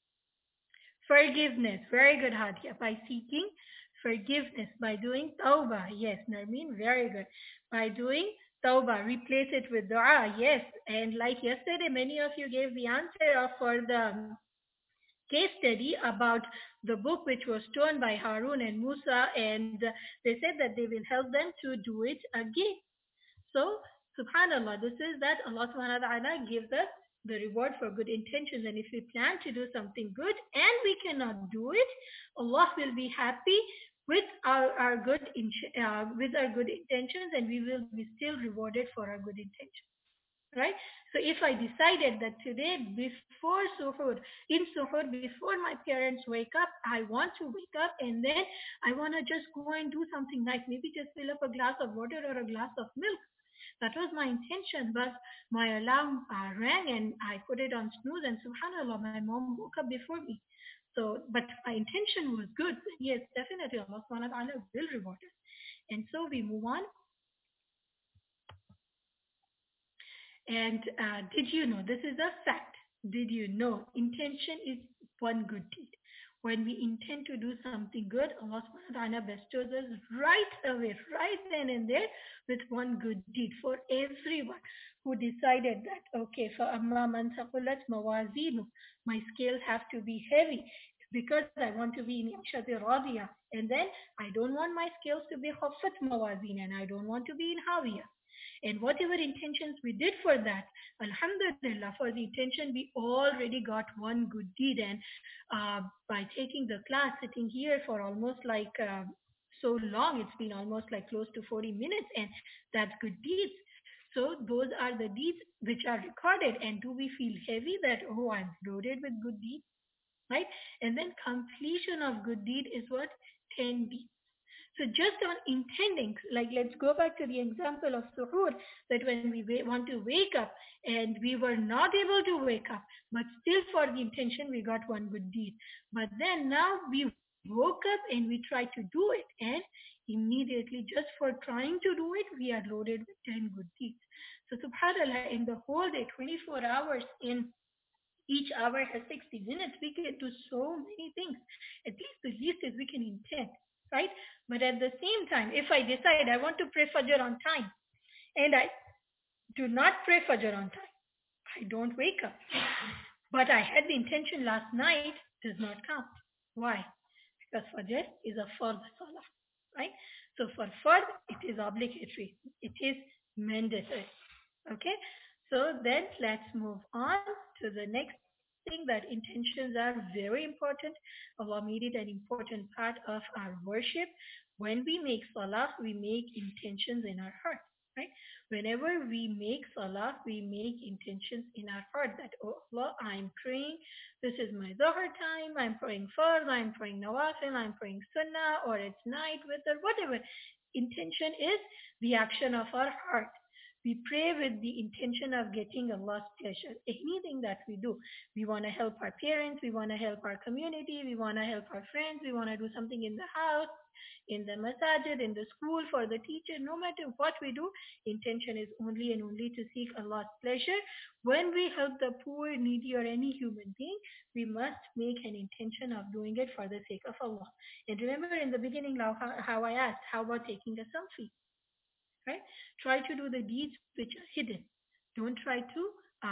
Forgiveness. Very good, Hadia. By seeking forgiveness, by doing tawbah. Yes, Narmeen, very good. By doing tawbah, replace it with dua. Yes, and like yesterday, many of you gave the answer for the case study about the book which was torn by Harun and Musa, and they said that they will help them to do it again. So, subhanallah, this is that Allah subhanahu wa ta'ala gives us the reward for good intentions. And if we plan to do something good and we cannot do it, Allah will be happy with our with our good intentions, and we will be still rewarded for our good intentions. Right? So if I decided that today before suhoor, in suhoor, before my parents wake up, I want to wake up and then I want to just go and do something nice, maybe just fill up a glass of water or a glass of milk. That was my intention, but my alarm rang and I put it on snooze, and subhanallah, my mom woke up before me. So, but my intention was good. Yes, definitely Allah subhanahu wa ta'ala will reward us. And so we move on. And did you know, this is a fact, did you know intention is one good deed? When we intend to do something good, Allah subhanahu wa ta'ala bestows us right away, right then and there, with one good deed for everyone who decided that, okay, فَأَمَّا مَنْ ثَقُلَتْ مَوَازِينُ, my scales have to be heavy because I want to be in Ishati Radiya. And then I don't want my scales to be Khaffat Mawazin, and I don't want to be in Hawiya. And whatever intentions we did for that, alhamdulillah, for the intention, we already got one good deed. And by taking the class, sitting here for almost like so long, it's been almost like close to 40 minutes, and that's good deeds. So those are the deeds which are recorded. And do we feel heavy that, oh, I'm loaded with good deeds? Right? And then completion of good deed is what? 10 deeds. So just on intending, like let's go back to the example of suhoor, that when we want to wake up and we were not able to wake up, but still for the intention we got one good deed. But then now we woke up and we tried to do it, and immediately just for trying to do it, we are loaded with 10 good deeds. So subhanAllah, in the whole day, 24 hours in Each hour has 60 minutes. We can do so many things. At least the least is we can intend, right? But at the same time, if I decide I want to pray Fajr on time and I do not pray Fajr on time, I don't wake up. But I had the intention last night, does not count. Why? Because Fajr is a fard salah, right? So for fard, it is obligatory. It is mandatory. Okay? So then let's move on to the next thing, that intentions are very important. Allah made it an important part of our worship. When we make salah, we make intentions in our heart, right? Whenever we make salah, we make intentions in our heart that, oh Allah, I'm praying, this is my Dhuhr time, I'm praying Fard, I'm praying Nawafil, I'm praying Sunnah, or it's night with or whatever. Intention is the action of our heart. We pray with the intention of getting Allah's pleasure. Anything that we do, we want to help our parents, we want to help our community, we want to help our friends, we want to do something in the house, in the masajid, in the school, for the teacher. No matter what we do, intention is only and only to seek Allah's pleasure. When we help the poor, needy, or any human being, we must make an intention of doing it for the sake of Allah. And remember in the beginning how I asked, how about taking a selfie? Right? Try to do the deeds which are hidden. Don't try to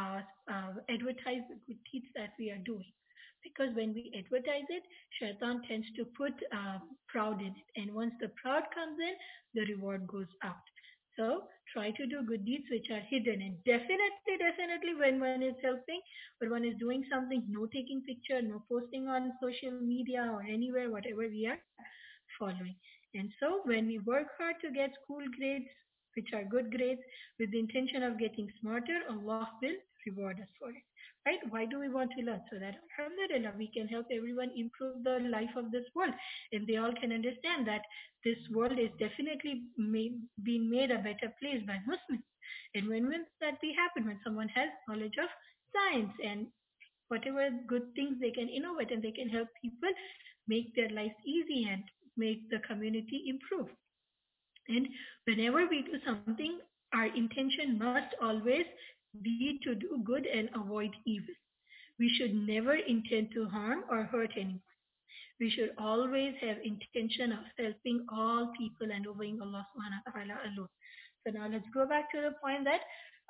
advertise the good deeds that we are doing. Because when we advertise it, shaitan tends to put proud in it. And once the proud comes in, the reward goes out. So try to do good deeds which are hidden. And definitely when one is helping, when one is doing something, no taking picture, no posting on social media or anywhere, whatever we are following. And so when we work hard to get school grades, which are good grades, with the intention of getting smarter, Allah will reward us for it. Right? Why do we want to learn? So that, alhamdulillah, we can help everyone improve the life of this world. And they all can understand that this world is definitely being made a better place by Muslims. And when will that be happen? When someone has knowledge of science and whatever good things they can innovate, and they can help people make their lives easy and make the community improve. And whenever we do something, our intention must always be to do good and avoid evil. We should never intend to harm or hurt anyone. We should always have intention of helping all people and obeying Allah subhanahu wa ta'ala alone. So now let's go back to the point that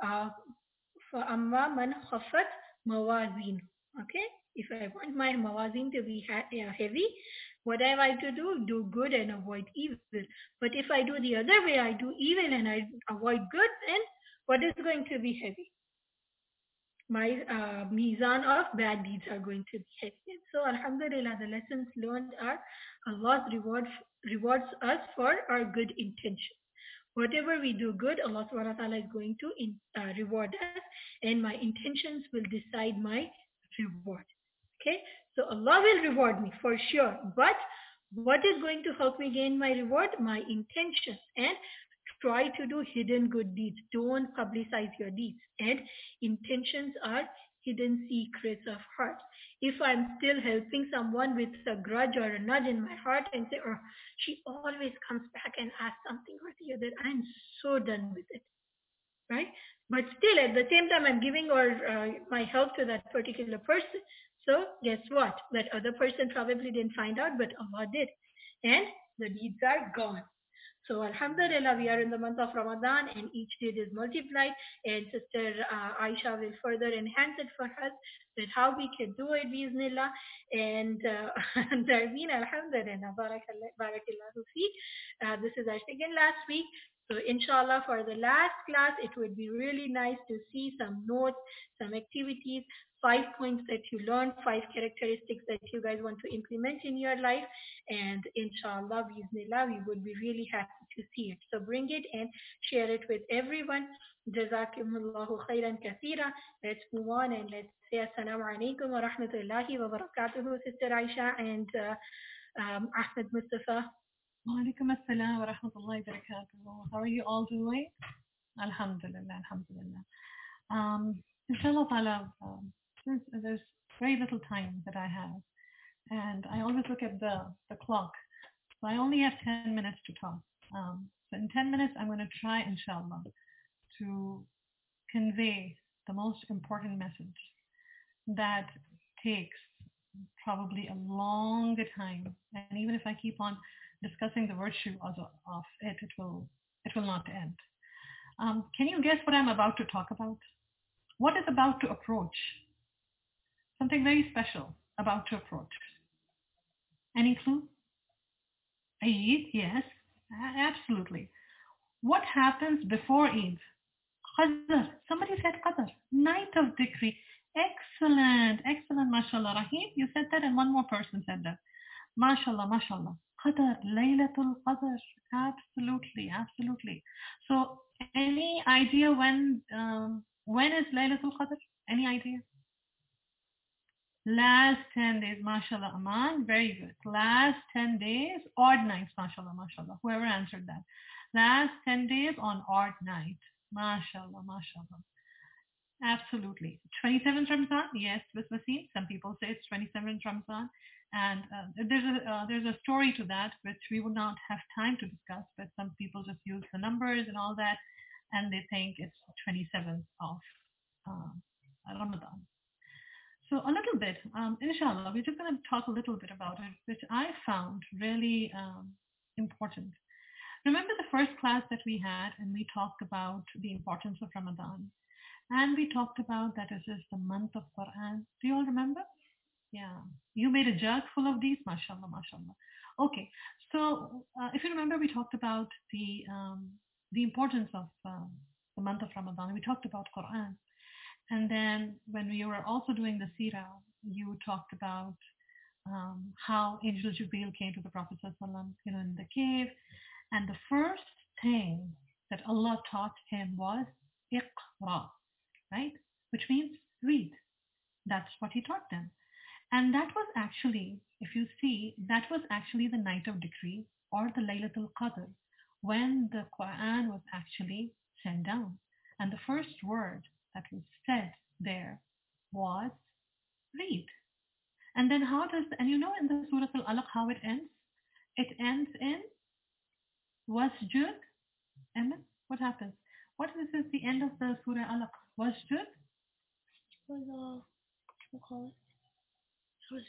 فَأَمَّا مَنْ خَفَّتْ مَوَازِينُ. Okay, if I want my mawazin to be heavy, what I like to do? Do good and avoid evil. But if I do the other way, I do evil and I avoid good, then what is going to be heavy? My mizan of bad deeds are going to be heavy. So alhamdulillah, the lessons learned are Allah's rewards us for our good intention. Whatever we do good, Allah subhanahu wa ta'ala is going to reward us, and my intentions will decide my reward. Okay, so Allah will reward me for sure, but what is going to help me gain my reward? My intentions. And try to do hidden good deeds. Don't publicize your deeds. And intentions are hidden secrets of heart. If I'm still helping someone with a grudge or a nudge in my heart and say, oh, she always comes back and asks something or the other, I'm so done with it, right? But still at the same time I'm giving my help to that particular person. So guess what? That other person probably didn't find out, but Allah did. And the deeds are gone. So alhamdulillah, we are in the month of Ramadan and each deed is multiplied, and Sister Aisha will further enhance it for us with how we can do it, bismillah. And Darveen, alhamdulillah, barakallahu feek. This is our second last week. So inshallah, for the last class, it would be really nice to see some notes, some activities, 5 points that you learned, 5 characteristics that you guys want to implement in your life. And inshallah, bismillah, we would be really happy to see it. So bring it and share it with everyone. Jazakumullahu khairan kathira. Let's move on and let's say assalamu alaikum wa rahmatullahi wa barakatuhu, Sister Aisha and Ahmed Mustafa. Wa alaikum assalam wa rahmatullahi wa barakatuhu. How are you all doing? Alhamdulillah, alhamdulillah. Inshallah ta'ala, since there's very little time that I have, and I always look at the clock, so I only have 10 minutes to talk. So in 10 minutes, I'm going to try, inshallah, to convey the most important message that takes probably a longer time. And even if I keep on discussing the virtue of it, it will not end. Can you guess what I'm about to talk about? What is about to approach? Something very special about to approach. Any clue? Eid, yes, absolutely. What happens before Eid? Qadr. Somebody said Qadr. Night of decree. Excellent, excellent, mashallah. Rahim, you said that and one more person said that. Mashallah, mashallah. Qadr, Laylatul Qadr. Absolutely, absolutely. So any idea when is Laylatul Qadr? Any idea? Last 10 days, mashallah, Aman, very good. Last 10 days, odd nights, mashallah, mashallah. Whoever answered that. Last 10 days on odd night. Mashallah, mashallah. Absolutely. 27th Ramadan, yes, with Wasim. Some people say it's 27th Ramadan. And there's a story to that, which we would not have time to discuss, but some people just use the numbers and all that, and they think it's 27th of Ramadan. So a little bit, inshallah, we're just going to talk a little bit about it, which I found really important. Remember the first class that we had, and we talked about the importance of Ramadan. And we talked about that this is the month of Quran. Do you all remember? Yeah. You made a jug full of these, mashallah, mashallah. Okay. So if you remember, we talked about the importance of the month of Ramadan. We talked about Quran. And then when we were also doing the seerah, you talked about how Angel Jibreel came to the Prophet ﷺ, in the cave. And the first thing that Allah taught him was Iqra, right? Which means read. That's what he taught them. And that was actually, if you see, that was actually the night of decree or the Laylatul Qadr, when the Quran was actually sent down. And the first word that was said there was read. And then and you know in the Surah Al-Alaq how it ends? It ends in wasjud. Emma, what happens? What is the end of the Surah Al-Alaq? Wasjud? We'll call it.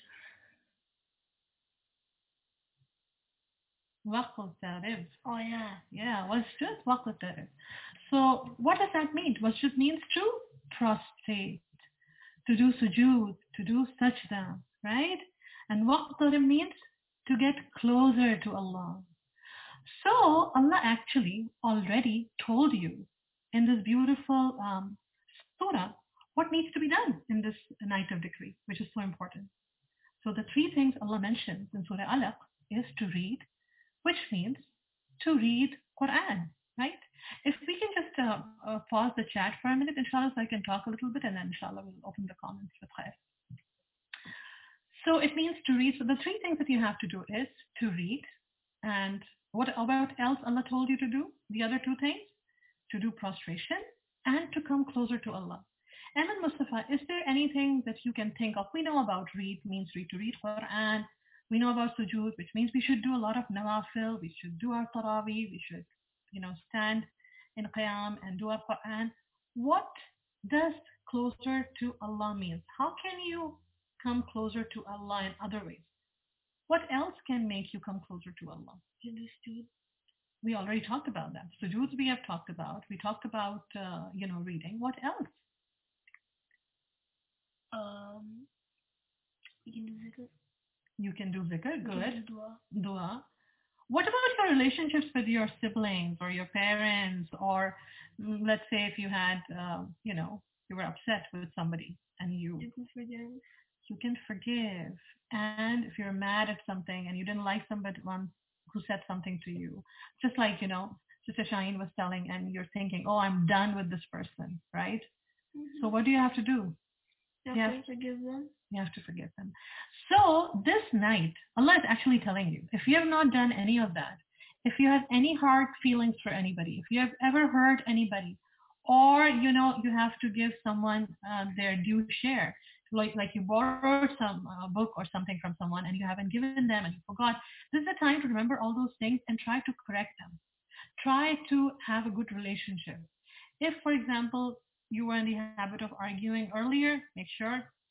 Waqtarib. Oh yeah. Yeah, wasjud, waqtarib. So what does that mean? Wasjud means to prostrate, to do sujood, to do sajda, right? And waqtarib means to get closer to Allah. So Allah actually already told you in this beautiful surah what needs to be done in this night of decree, which is so important. So the three things Allah mentions in Surah Alaq is to read, which means to read Quran, right? If we can just pause the chat for a minute, inshallah, so I can talk a little bit, and then inshallah we'll open the comments with khair. So it means to read. So the three things that you have to do is to read, and what about else Allah told you to do? The other two things? To do prostration and to come closer to Allah. And then Mustafa, is there anything that you can think of? We know about read means read, to read Quran. We know about sujood, which means we should do a lot of nawafil. We should do our tarawih. We should, stand in qiyam and do our Quran. What does closer to Allah means? How can you come closer to Allah in other ways? What else can make you come closer to Allah? We already talked about that. Sujood we have talked about. We talked about, reading. What else? You can do zikr. You can do zikr. Good. You can do Dua. What about your relationships with your siblings or your parents, or let's say if you had, you were upset with somebody and you can forgive. You can forgive. And if you're mad at something and you didn't like somebody who said something to you, just like, Sister Shaheen was telling, and you're thinking, oh, I'm done with this person, right? Mm-hmm. So what do you have to do? You have to forgive them. You have to forgive them. So this night, Allah is actually telling you, if you have not done any of that, if you have any hard feelings for anybody, if you have ever hurt anybody, or, you have to give someone their due share, like you borrowed some book or something from someone and you haven't given them and you forgot, this is the time to remember all those things and try to correct them. Try to have a good relationship. If, for example, you were in the habit of arguing earlier, make sure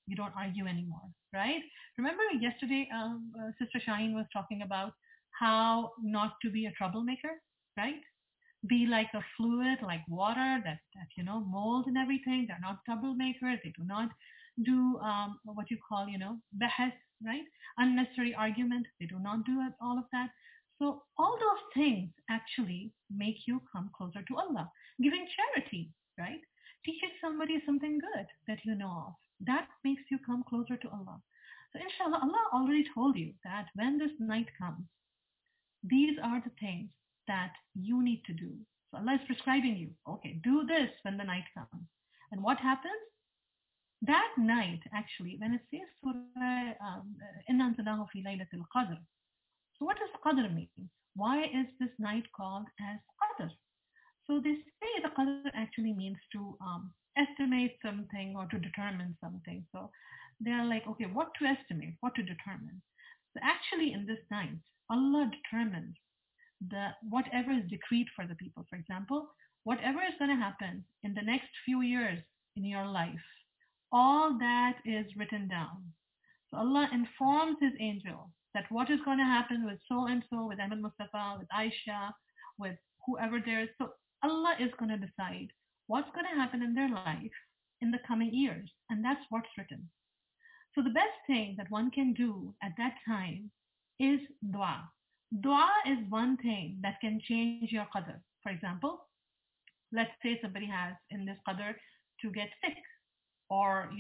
You don't argue anymore, right? Remember yesterday, Sister Shaheen was talking about how not to be a troublemaker, right? Be like a fluid, like water that molds and everything. They're not troublemakers. They do not do what you call, bahas, right? Unnecessary argument. They do not do all of that. So all those things actually make you come closer to Allah. Giving charity, right? Teaching somebody something good that you know of. That makes you come closer to Allah. So inshallah, Allah already told you that when this night comes, these are the things that you need to do. So Allah is prescribing you, okay, do this when the night comes. And what happens? That night, actually, when it says Surah Inna Anzalnahu fi Laylatul Qadr. So what does Qadr mean? Why is this night called as Qadr? So they say the Qadr actually means to estimate something or to determine something. So they're like, okay, what to estimate, what to determine. So actually in this night, Allah determines whatever is decreed for the people. For example, whatever is going to happen in the next few years in your life, all that is written down. So Allah informs His angel that what is going to happen with so and so, with Ahmed Mustafa, with Aisha, with whoever there is. So Allah is going to decide what's going to happen in their life in the coming years, and that's what's written. So the best thing that one can do at that time is dua. Dua is one thing that can change your qadr. For example, let's say somebody has in this qadr to get sick or,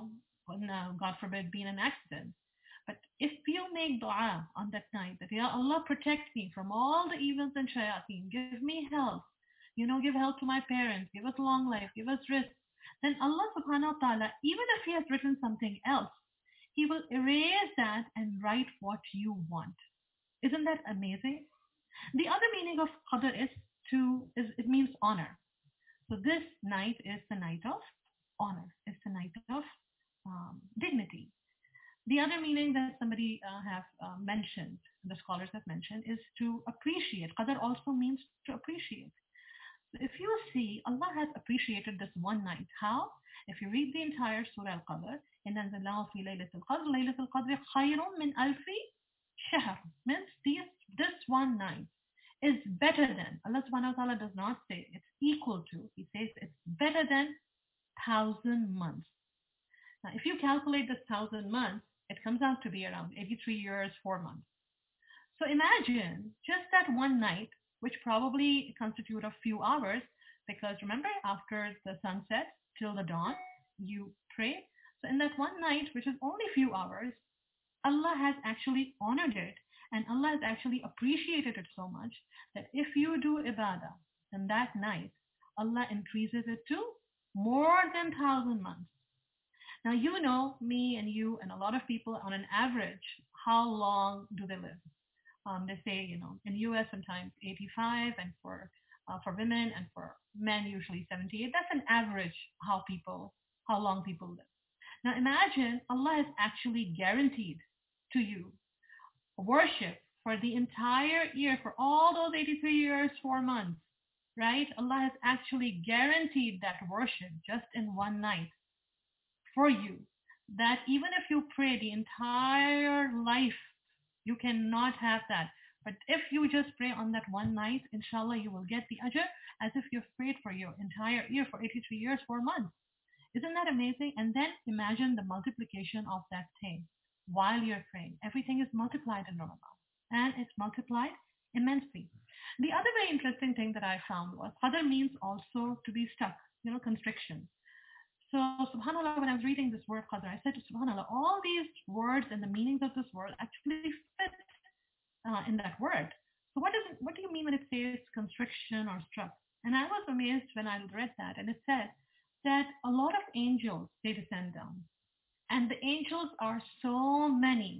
God forbid, be in an accident. But if you make dua on that night, that Ya Allah protect me from all the evils and shayateen, give me health, give health to my parents, give us long life, give us rizq, then Allah subhanahu wa ta'ala, even if He has written something else, He will erase that and write what you want. Isn't that amazing? The other meaning of qadr is it means honor. So this night is the night of honor. It's the night of dignity. The other meaning that somebody have mentioned, the scholars have mentioned, is to appreciate. Qadr also means to appreciate. So if you see, Allah has appreciated this one night. How? If you read the entire Surah Al-Qadr, إِنَّ أَنزَلْنَاهُ فِي لَيْلَةِ الْقَدْرِ لَيْلَةُ الْقَدْرِ خَيْرٌ مِّنْ أَلْفِ شَهْرٍ. Means this one night is better than, Allah subhanahu wa ta'ala does not say it's equal to, He says it's better than 1,000 months. Now, if you calculate this 1,000 months, it comes out to be around 83 years, 4 months. So imagine just that one night, which probably constitute a few hours, because remember, after the sunset till the dawn, you pray. So in that one night, which is only a few hours, Allah has actually honored it, and Allah has actually appreciated it so much that if you do ibadah, then that night, Allah increases it to more than 1,000 months. Now, me and you and a lot of people on an average, how long do they live? They say, in US sometimes 85, and for women and for men usually 78. That's an average how long people live. Now imagine Allah has actually guaranteed to you worship for the entire year, for all those 83 years, 4 months, right? Allah has actually guaranteed that worship just in one night for you, that even if you pray the entire life, you cannot have that. But if you just pray on that one night, inshallah, you will get the ajr as if you've prayed for your entire year, for 83 years, 4 months. Isn't that amazing? And then imagine the multiplication of that thing while you're praying. Everything is multiplied in Ramadan, and it's multiplied immensely. The other very interesting thing that I found was qadr means also to be stuck, constriction. So subhanAllah, when I was reading this word qadr, I said to subhanAllah, all these words and the meanings of this word actually fit in that word. So what do you mean when it says constriction or struck? And I was amazed when I read that, and it said that a lot of angels, they descend down. And the angels are so many,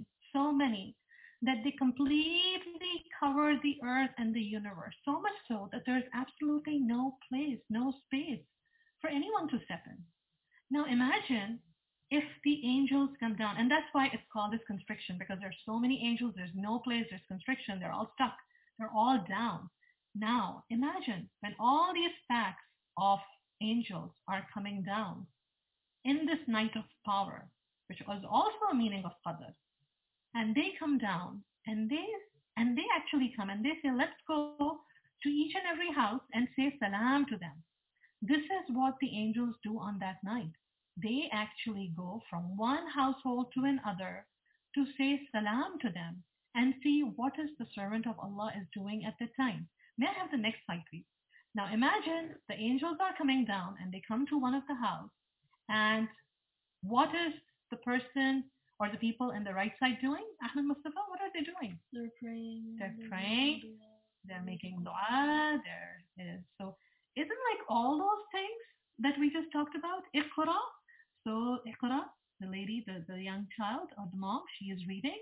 that they completely cover the earth and the universe. So much so that there's absolutely no place, no space for anyone to step in. Now imagine if the angels come down, and that's why it's called this constriction, because there's so many angels, there's no place, there's constriction, they're all stuck, they're all down. Now imagine when all these packs of angels are coming down in this night of power, which was also a meaning of Qadr. And they come down and they actually come and they say, let's go to each and every house and say salam to them. This is what the angels do on that night. They actually go from one household to another to say salam to them and see what is the servant of Allah is doing at the time. May I have the next slide, please? Now imagine the angels are coming down and they come to one of the house, and what is the person or the people in the right side doing? Ahmed Mustafa, what are they doing? They're praying. They're praying. They're making dua. So isn't like all those things that we just talked about? Iqra. So Iqra, the lady, the young child or the mom, she is reading,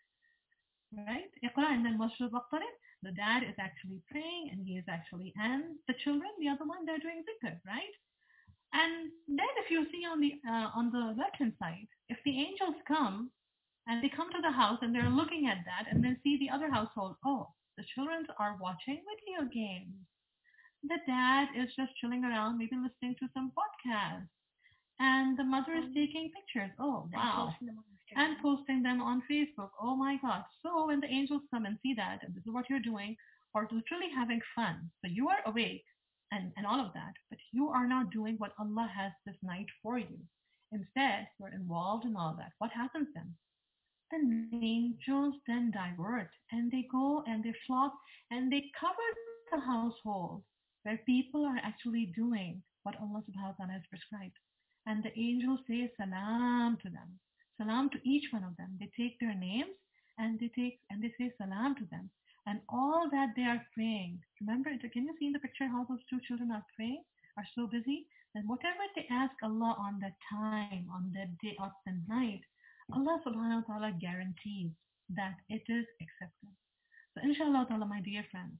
right? Iqra, and then Masjid Waqtarib, the dad is actually praying and he is actually, and the children, the other one, they're doing zikr, right? And then if you see on the left hand side, if the angels come and they come to the house and they're looking at that and then see the other household, oh, the children are watching video games. The dad is just chilling around, maybe listening to some podcast. And the mother is taking pictures. Oh, wow. And posting them on Facebook. Oh my God. So when the angels come and see that, and this is what you're doing, or literally having fun. So you are awake and all of that, but you are not doing what Allah has this night for you. Instead, you're involved in all that. What happens then? The angels then divert and they go and they flock and they cover the household where people are actually doing what Allah subhanahu wa ta'ala has prescribed. And the angels say salam to them. Salam to each one of them. They take their names and they say salam to them. And all that they are praying. Remember, can you see in the picture how those two children are praying, are so busy? And whatever they ask Allah on that time, on that day, of the night, Allah subhanahu wa ta'ala guarantees that it is accepted. So inshallah ta'ala, my dear friends,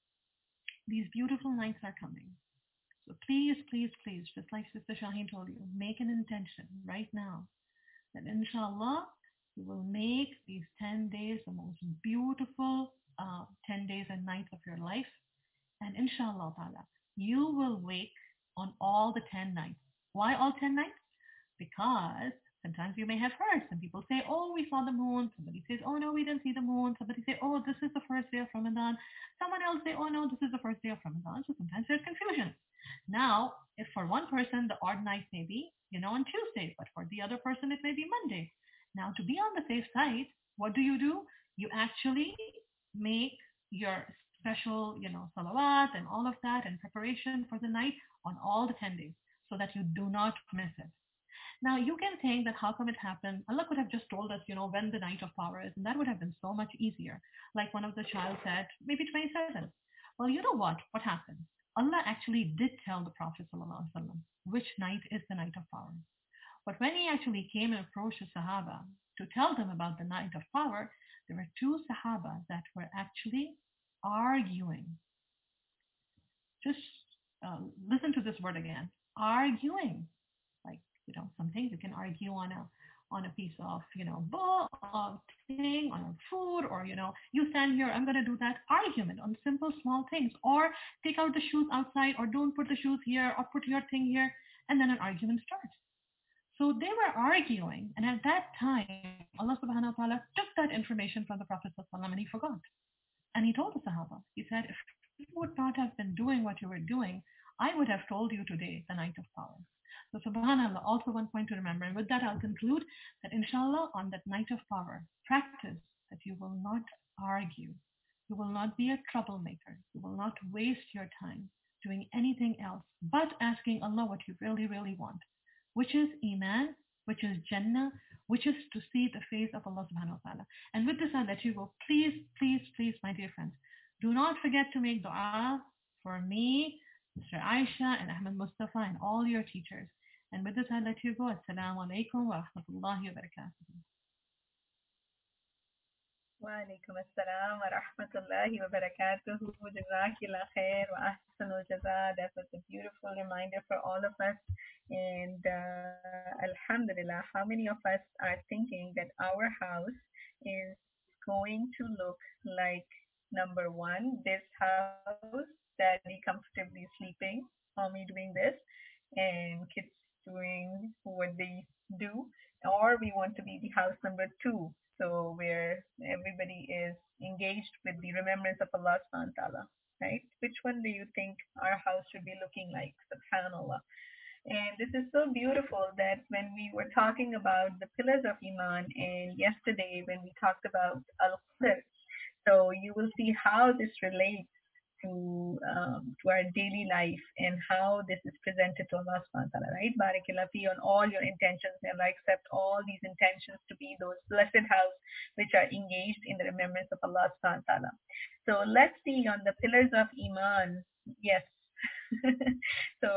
these beautiful nights are coming. So please, please, please, just like Sister Shaheen told you, make an intention right now that inshallah you will make these 10 days the most beautiful 10 days and nights of your life. And inshallah ta'ala, you will wake on all the 10 nights. Why all 10 nights? Because sometimes you may have heard some people say, oh, we saw the moon. Somebody says, oh, no, we didn't see the moon. Somebody say, oh, this is the first day of Ramadan. Someone else say, oh, no, this is the first day of Ramadan. So sometimes there's confusion. Now, if for one person, the odd night may be, on Tuesday, but for the other person, it may be Monday. Now, to be on the safe side, what do? You actually make your special, salawat and all of that in preparation for the night on all the 10 days so that you do not miss it. Now, you can think that how come it happened? Allah could have just told us, when the night of power is, and that would have been so much easier. Like one of the child said, maybe 27. Well, you know what? What happened? Allah actually did tell the Prophet ﷺ which night is the night of power. But when he actually came and approached the Sahaba to tell them about the night of power, there were two Sahaba that were actually arguing. Just listen to this word again. Arguing. Like, something you can argue on a piece of, book, or thing, on a food, or, you stand here, I'm going to do that. Argument on simple, small things. Or take out the shoes outside, or don't put the shoes here, or put your thing here, and then an argument starts. So they were arguing, and at that time, Allah subhanahu wa ta'ala took that information from the Prophet ﷺ and he forgot. And he told the Sahaba, he said, if you would not have been doing what you were doing, I would have told you today the night of power. So subhanAllah, also one point to remember. And with that, I'll conclude that inshallah, on that night of power, practice that you will not argue. You will not be a troublemaker. You will not waste your time doing anything else but asking Allah what you really, really want, which is Iman, which is Jannah, which is to see the face of Allah subhanahu wa ta'ala. And with this, I'll let you go. Please, please, please, my dear friends, do not forget to make dua for me, Mr. Aisha, and Ahmed Mustafa, and all your teachers. And with this, I'll let you go. Assalamu alaikum wa rahmatullahi wa barakatuh. وعليكم السلام ورحمة الله وبركاته. جزاكillah khair wa ahsanul jaza. That was a beautiful reminder for all of us. And alhamdulillah, how many of us are thinking that our house is going to look like, number one, this house, daddy comfortably sleeping, mommy doing this, and kids doing what they do, or we want to be the house number 2, so where everybody is engaged with the remembrance of Allah subhanahu wa ta'ala, right? Which one do you think our house should be looking like? Subhanallah. And this is so beautiful that when we were talking about the pillars of Iman, and yesterday when we talked about Al-Qadr, so you will see how this relates to our daily life and how this is presented to Allah subhanahu wa ta'ala, right? Barakallahu fi on all your intentions, and I accept all these intentions to be those blessed house which are engaged in the remembrance of Allah subhanahu wa ta'ala. So let's see on the pillars of Iman. Yes. So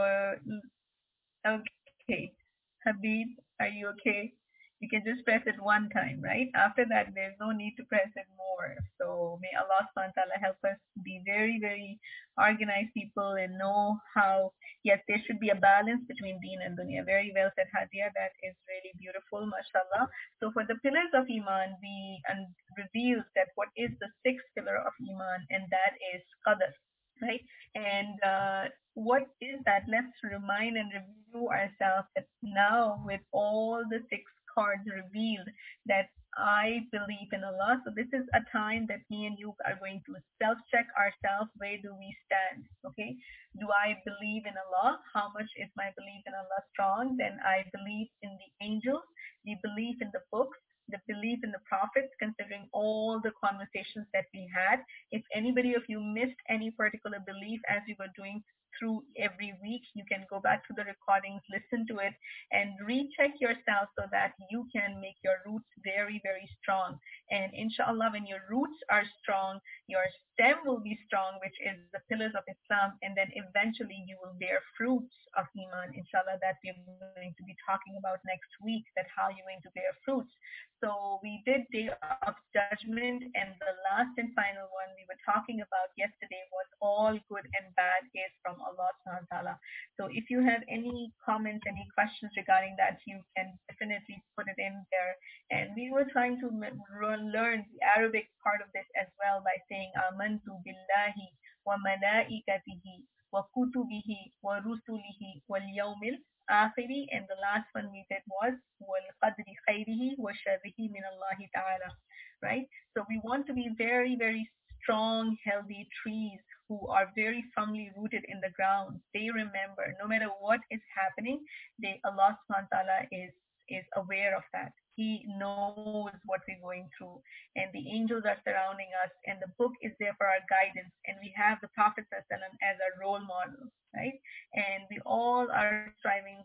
okay. Habib, are you okay? You can just press it one time, right? After that, there's no need to press it more. So may Allah subhanahu wa ta'ala help us be very, very organized people and know how, yes, there should be a balance between deen and dunya. Very well said, Hadia. That is really beautiful, mashallah. So for the pillars of Iman, we revealed that what is the sixth pillar of Iman, and that is Qadr, right? And what is that? Let's remind and review ourselves that now with all the six cards revealed, that I believe in Allah. So this is a time that me and you are going to self-check ourselves. Where do we stand? Okay. Do I believe in Allah? How much is my belief in Allah strong? Then I believe in the angels, the belief in the books, the belief in the prophets, considering all the conversations that we had. If anybody of you missed any particular belief as we were doing through every week, you can go back to the recordings, listen to it, and recheck yourself so that you can make your roots very, very strong. And inshallah, when your roots are strong, your stem will be strong, which is the pillars of Islam, and then eventually you will bear fruits of Iman, inshallah, that we're going to be talking about next week, that how you're going to bear fruits. So we did Day of Judgment, and the last and final one we were talking about yesterday was all good and bad is from Allah subhanahu wa ta'ala. So if you have any comments, any questions regarding that, you can definitely put it in there. And we were trying to learn the Arabic part of this as well by saying amantu billahi wa malaikatihi wa kutubihi wa rusulihi wal yawmil akhiri, and the last one we did was wal qadri khairihi wa sharrihi min Allah ta'ala, right? So we want to be very, very strong, healthy trees who are very firmly rooted in the ground. They remember no matter what is happening, Allah subhanahu wa ta'ala is aware of that. He knows what we're going through, and the angels are surrounding us, and the book is there for our guidance, and we have the Prophet as a role model, right? And we all are striving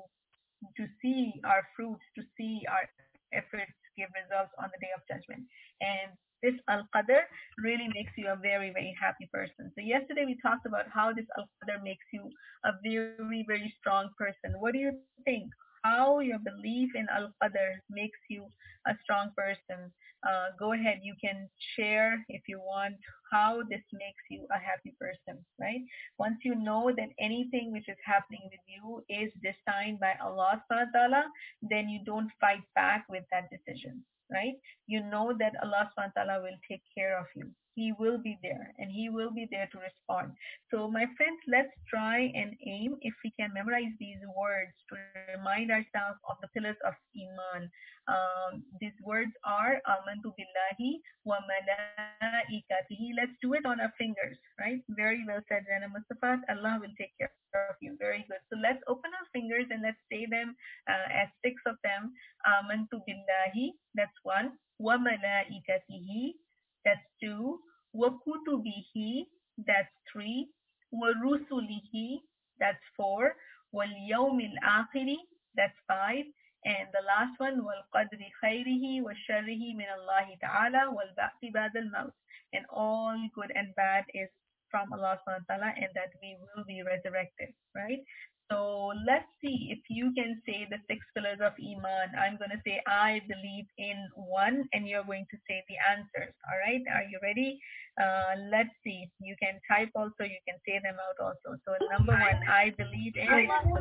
to see our fruits, to see our efforts give results on the Day of Judgment. And this Al-Qadr really makes you a very, very happy person. So yesterday we talked about how this Al-Qadr makes you a very, very strong person. What do you think? How your belief in Al-Qadr makes you a strong person? Go ahead, you can share if you want how this makes you a happy person, right? Once you know that anything which is happening with you is designed by Allah subhanahu wa ta'ala, then you don't fight back with that decision, right? You know that Allah subhanahu wa ta'ala will take care of you. He will be there, and He will be there to respond. So my friends, let's try and aim if we can memorize these words to remind ourselves of the pillars of Iman. These words are amantu billahi wa malaikatihi. Let's do it on our fingers, right? Very well said, Jana Mustafa. Allah will take care of you. Very good. So let's open our fingers and let's say them as 6 of them. Amantu billahi, that's 1. Wa malaikatihi, that's 2. Wa kutubihi, that's 3. Wa rusulihi, that's 4. Wal yawmil akhiri, that's 5. And the last one, wal qadri khairihi wa sharrihi min Allah ta'ala wal ba'thi ba'da al-maut. And all good and bad is from Allah subhanahu wa ta'ala, and that we will be resurrected, right? So let's see if you can say the 6 pillars of Iman. I'm going to say I believe in 1, and you're going to say the answers. All right, are you ready? Let's see. You can type also, you can say them out also. So number 1, I believe in.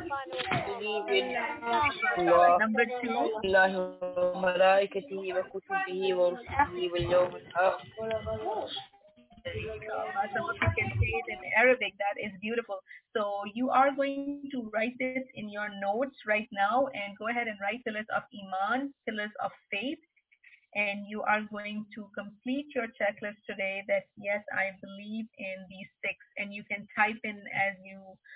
Number 2, الله وملائكته وكتبه ورسله واليوم الآخر. MashaAllah. Some of you can say it in Arabic. That is beautiful. So you are going to write this in your notes right now and go ahead and write pillars of Iman, pillars of faith, and you are going to complete your checklist today that yes, I believe in these six, and you can type in as you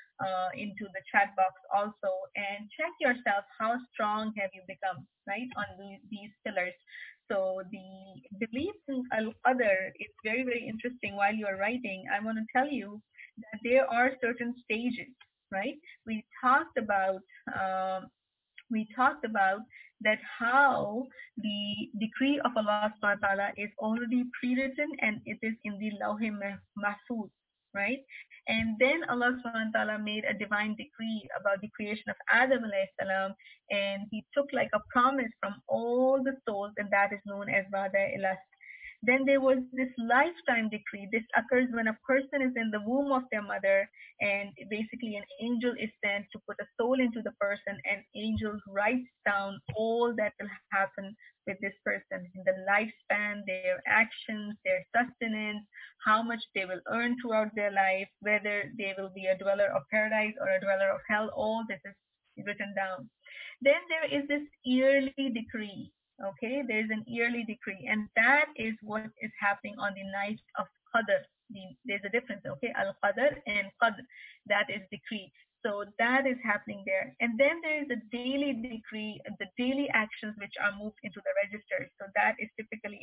into the chat box also, and check yourself how strong have you become, right, on these pillars. So the belief in al-qadr is very, very interesting. While you're writing, I want to tell you that there are certain stages, right? We talked about um, we talked about that how the decree of Allah subhanahu wa ta'ala is already pre-written and it is in the Lawh Mahfuz, right? And then Allah subhanahu wa ta'ala made a divine decree about the creation of Adam alayhi salam, and he took like a promise from all the souls, and that is known as Wa'da ilas. Then there was this lifetime decree. This occurs when a person is in the womb of their mother, and basically an angel is sent to put a soul into the person, and angels writes down all that will happen with this person in the lifespan, their actions, their sustenance, how much they will earn throughout their life, whether they will be a dweller of paradise or a dweller of hell. All this is written down. Then there is this yearly decree. Okay, there's an yearly decree, and that is what is happening on the night of Qadr. There's a difference, okay? Al-Qadr and Qadr, that is decree. So that is happening there. And then there is a daily decree, the daily actions which are moved into the register. So that is typically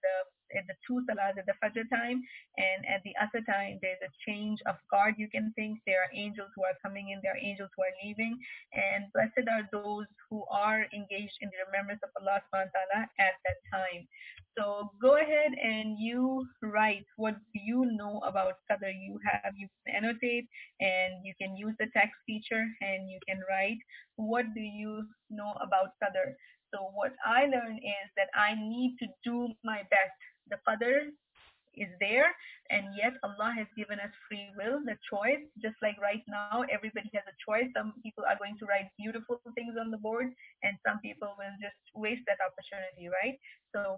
at the two salahs, at the Fajr time and at the Asr time. There's a change of guard, you can think. There are angels who are coming in, there are angels who are leaving, and blessed are those who are engaged in the remembrance of Allah subhanahu wa ta'ala at that time. So go ahead and you write what you know about Qadr. You can annotate, and you can use the text feature, and you can write what do you know about Qadr. So what I learned is that I need to do my best. The Qadr is there, and yet Allah has given us free will, the choice. Just like right now everybody has a choice. Some people are going to write beautiful things on the board, and some people will just waste that opportunity, right? So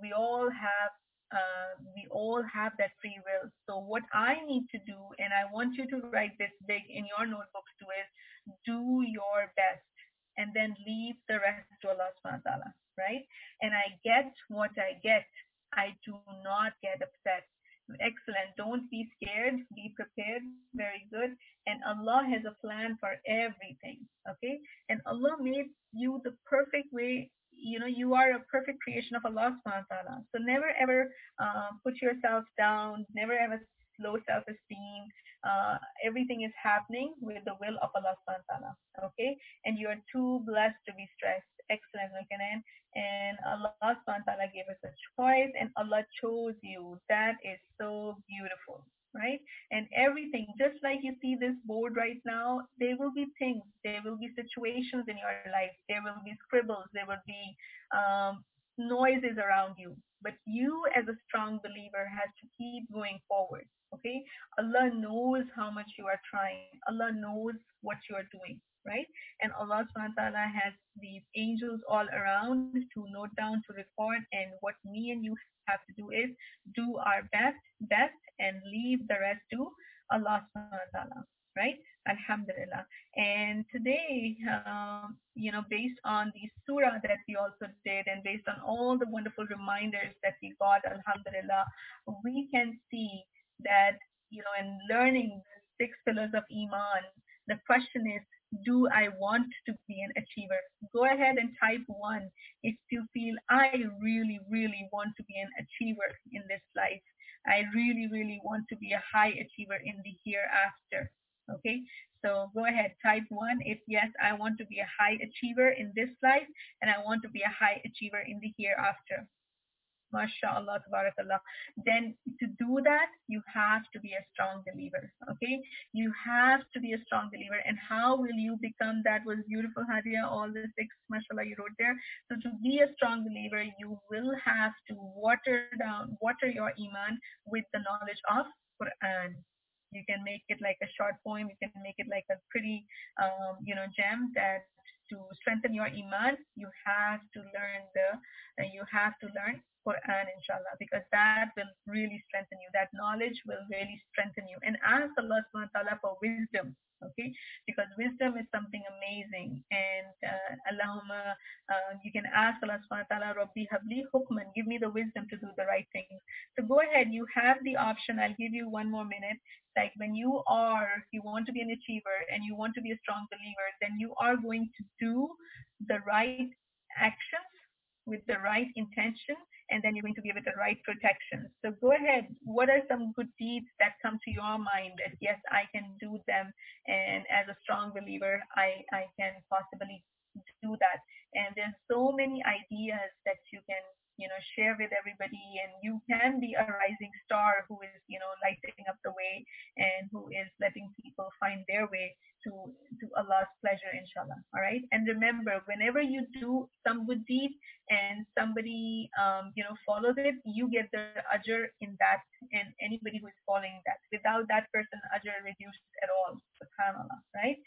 we all have that free will. So what I need to do, and I want you to write this big in your notebooks too, is do your best and then leave the rest to Allah subhanahu wa ta'ala, right? And I get what I get. I do not get upset. Excellent. Don't be scared. Be prepared. Very good. And Allah has a plan for everything. Okay? And Allah made you the perfect way. You know, you are a perfect creation of Allah subhanahu wa ta'ala. So never ever put yourself down. Never ever low self-esteem. Everything is happening with the will of Allah subhanahu wa ta'ala. Okay? And you are too blessed to be stressed. Excellent, Nukanan. And Allah subhanahu wa ta'ala gave us a choice, and Allah chose you. That is so beautiful, right? And everything, just like you see this board right now, there will be things, there will be situations in your life, there will be scribbles, there will be noises around you. But you as a strong believer has to keep going forward, okay? Allah knows how much you are trying. Allah knows what you are doing, right? And Allah subhanahu wa ta'ala has these angels all around to note down, to record, and what me and you have to do is do our best, and leave the rest to Allah subhanahu wa ta'ala, right? Alhamdulillah. And today, based on the surah that we also did, and based on all the wonderful reminders that we got, alhamdulillah, we can see that, in learning the 6 pillars of Iman, the question is, do I want to be an achiever? Go ahead and type 1 if you feel I really, really want to be an achiever in this life. I really, really want to be a high achiever in the hereafter. Okay, so go ahead, type 1 if yes, I want to be a high achiever in this life, and I want to be a high achiever in the hereafter. MashaAllah, tabarakallah. Then to do that, you have to be a strong believer. Okay, you have to be a strong believer. And how will you become that? Was beautiful, Hadia, all the 6, mashallah, you wrote there. So to be a strong believer, you will have to water your iman with the knowledge of Quran. You can make it like a short poem. You can make it like a pretty, gem that to strengthen your iman, you have to learn Quran, inshallah, because that will really strengthen you. That knowledge will really strengthen you. And ask Allah subhanahu wa ta'ala for wisdom, okay? Because wisdom is something amazing. And Allahumma, you can ask Allah subhanahu wa ta'ala, Rabbi habli hukman, give me the wisdom to do the right things. So go ahead, you have the option. I'll give you one more minute. Like when you want to be an achiever and you want to be a strong believer, then you are going to do the right actions with the right intention, and then you're going to give it the right protection. So go ahead. What are some good deeds that come to your mind that, yes, I can do them, and as a strong believer, I can possibly do that. And there's so many ideas that you can share with everybody, and you can be a rising star who is lighting up the way and who is letting people find their way to Allah's pleasure, inshallah. All right. And remember, whenever you do some good deed and somebody follows it, you get the ajr in that, and anybody who is following that. Without that person, ajr reduced at all. Subhanallah. Right.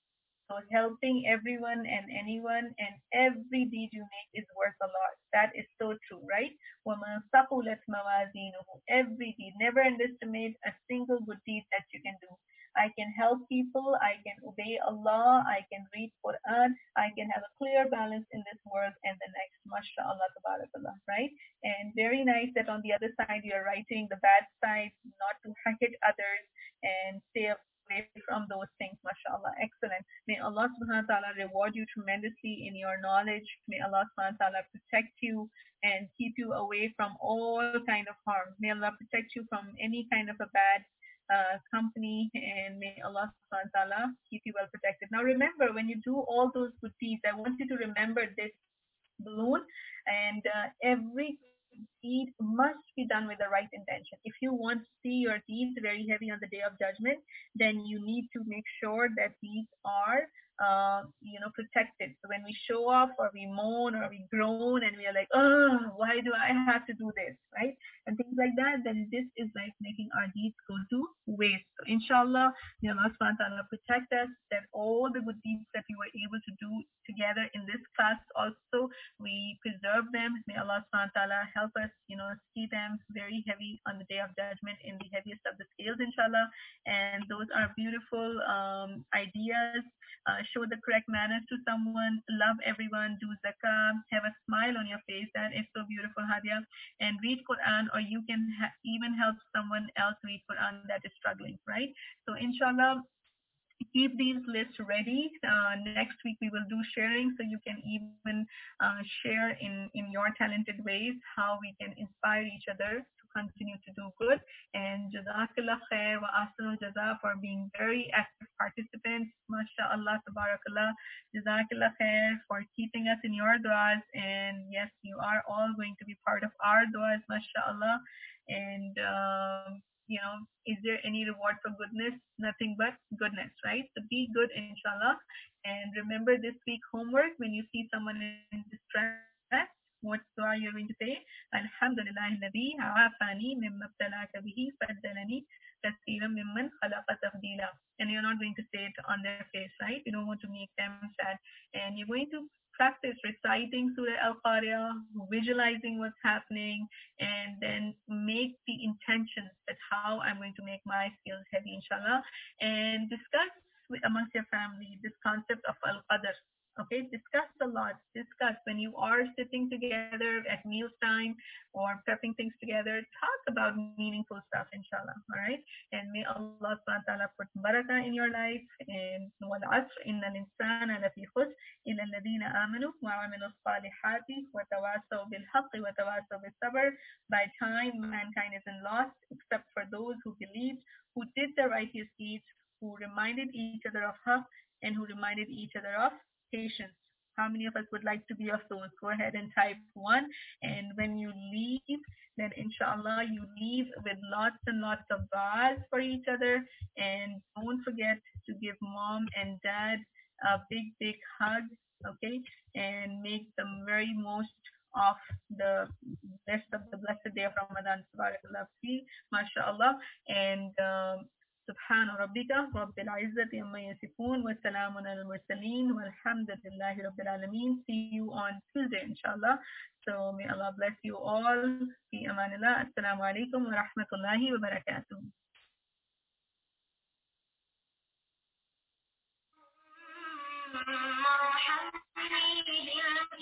So helping everyone and anyone and every deed you make is worth a lot. That is so true, right? وَمَنْ ثَقُلَتْ مَوَازِينُهُ. Every deed. Never underestimate a single good deed that you can do. I can help people, I can obey Allah, I can read Quran, I can have a clear balance in this world and the next. MashaAllah, tabarakallah, right? And very nice that on the other side you're writing the bad side, not to hit others and stay away from those things. MashaAllah, excellent. May Allah subhanahu wa ta'ala reward you tremendously in your knowledge. May Allah subhanahu wa ta'ala protect you and keep you away from all kind of harm. May Allah protect you from any kind of a bad company, and may Allah subhanahu wa ta'ala keep you well protected. Now remember, when you do all those good deeds, I want you to remember this balloon, and every deed must be done with the right intention. If you want to see your deeds very heavy on the day of judgment, then you need to make sure that these are protected. So when we show off or we moan or we groan and we are like, oh, why do I have to do this, right? And things like that, then this is like making our deeds go to waste. So inshallah, may Allah subhanahu wa ta'ala protect us, that all the good deeds that we were able to do together in this class also, we preserve them. May Allah subhanahu wa ta'ala help us, see them very heavy on the day of judgment in the heaviest of the scales, inshallah. And those are beautiful ideas. Show the correct manners to someone, love everyone, do zakah, have a smile on your face. That is so beautiful, Hadia. And read Quran, or you can even help someone else read Quran that is struggling, right? So inshallah, keep these lists ready. Next week we will do sharing, so you can even share in your talented ways how we can inspire each other to continue to do good. And Jazakallah khair wa ahsanul jaza for being very active participants. MashaAllah, tabarakallah. Jazakallah khair for keeping us in your du'as. And yes, you are all going to be part of our du'as, MashaAllah. And is there any reward for goodness? Nothing but goodness, right? So be good, inshallah. And remember this week homework, when you see someone in distress, what dua you're going to say? Alhamdulillah alladhi afani mimma ibtalaka bihi faddalani kathiran mimman khalaqa tafdila. And you're not going to say it on their face, right? You don't want to make them sad. And you're going to practice reciting Surah Al-Qari'ah, visualizing what's happening, and then make the intentions that how I'm going to make my skills heavy, inshallah, and discuss amongst your family this concept of Al-Qadr. Okay, discuss a lot. Discuss when you are sitting together at mealtime or prepping things together. Talk about meaningful stuff, inshallah. All right, and may Allah subhanahu wa ta'ala put barakah in your life. And wal asr inna al-insana lafi khusr illa alladhina amanu wa amilu salihati wa tawasaw bil haqqi wa tawasaw bis sabr. By time, mankind is in loss except for those who believed, who did the righteous deeds, who reminded each other of haqq, and who reminded each other of patience. How many of us would like to be of those? Go ahead and type 1. And when you leave, then inshallah you leave with lots and lots of du'as for each other. And don't forget to give mom and dad a big, big hug, okay? And make the very most of the rest of the blessed day of Ramadan. Tabarakallah fi, mashallah. And سبحان ربك رب العزة عما يصفون وسلام على المرسلين والحمد لله رب العالمين. See you on Tuesday, inshallah. So may Allah bless you all. في أمان الله. السلام عليكم ورحمة الله وبركاته. مرحبا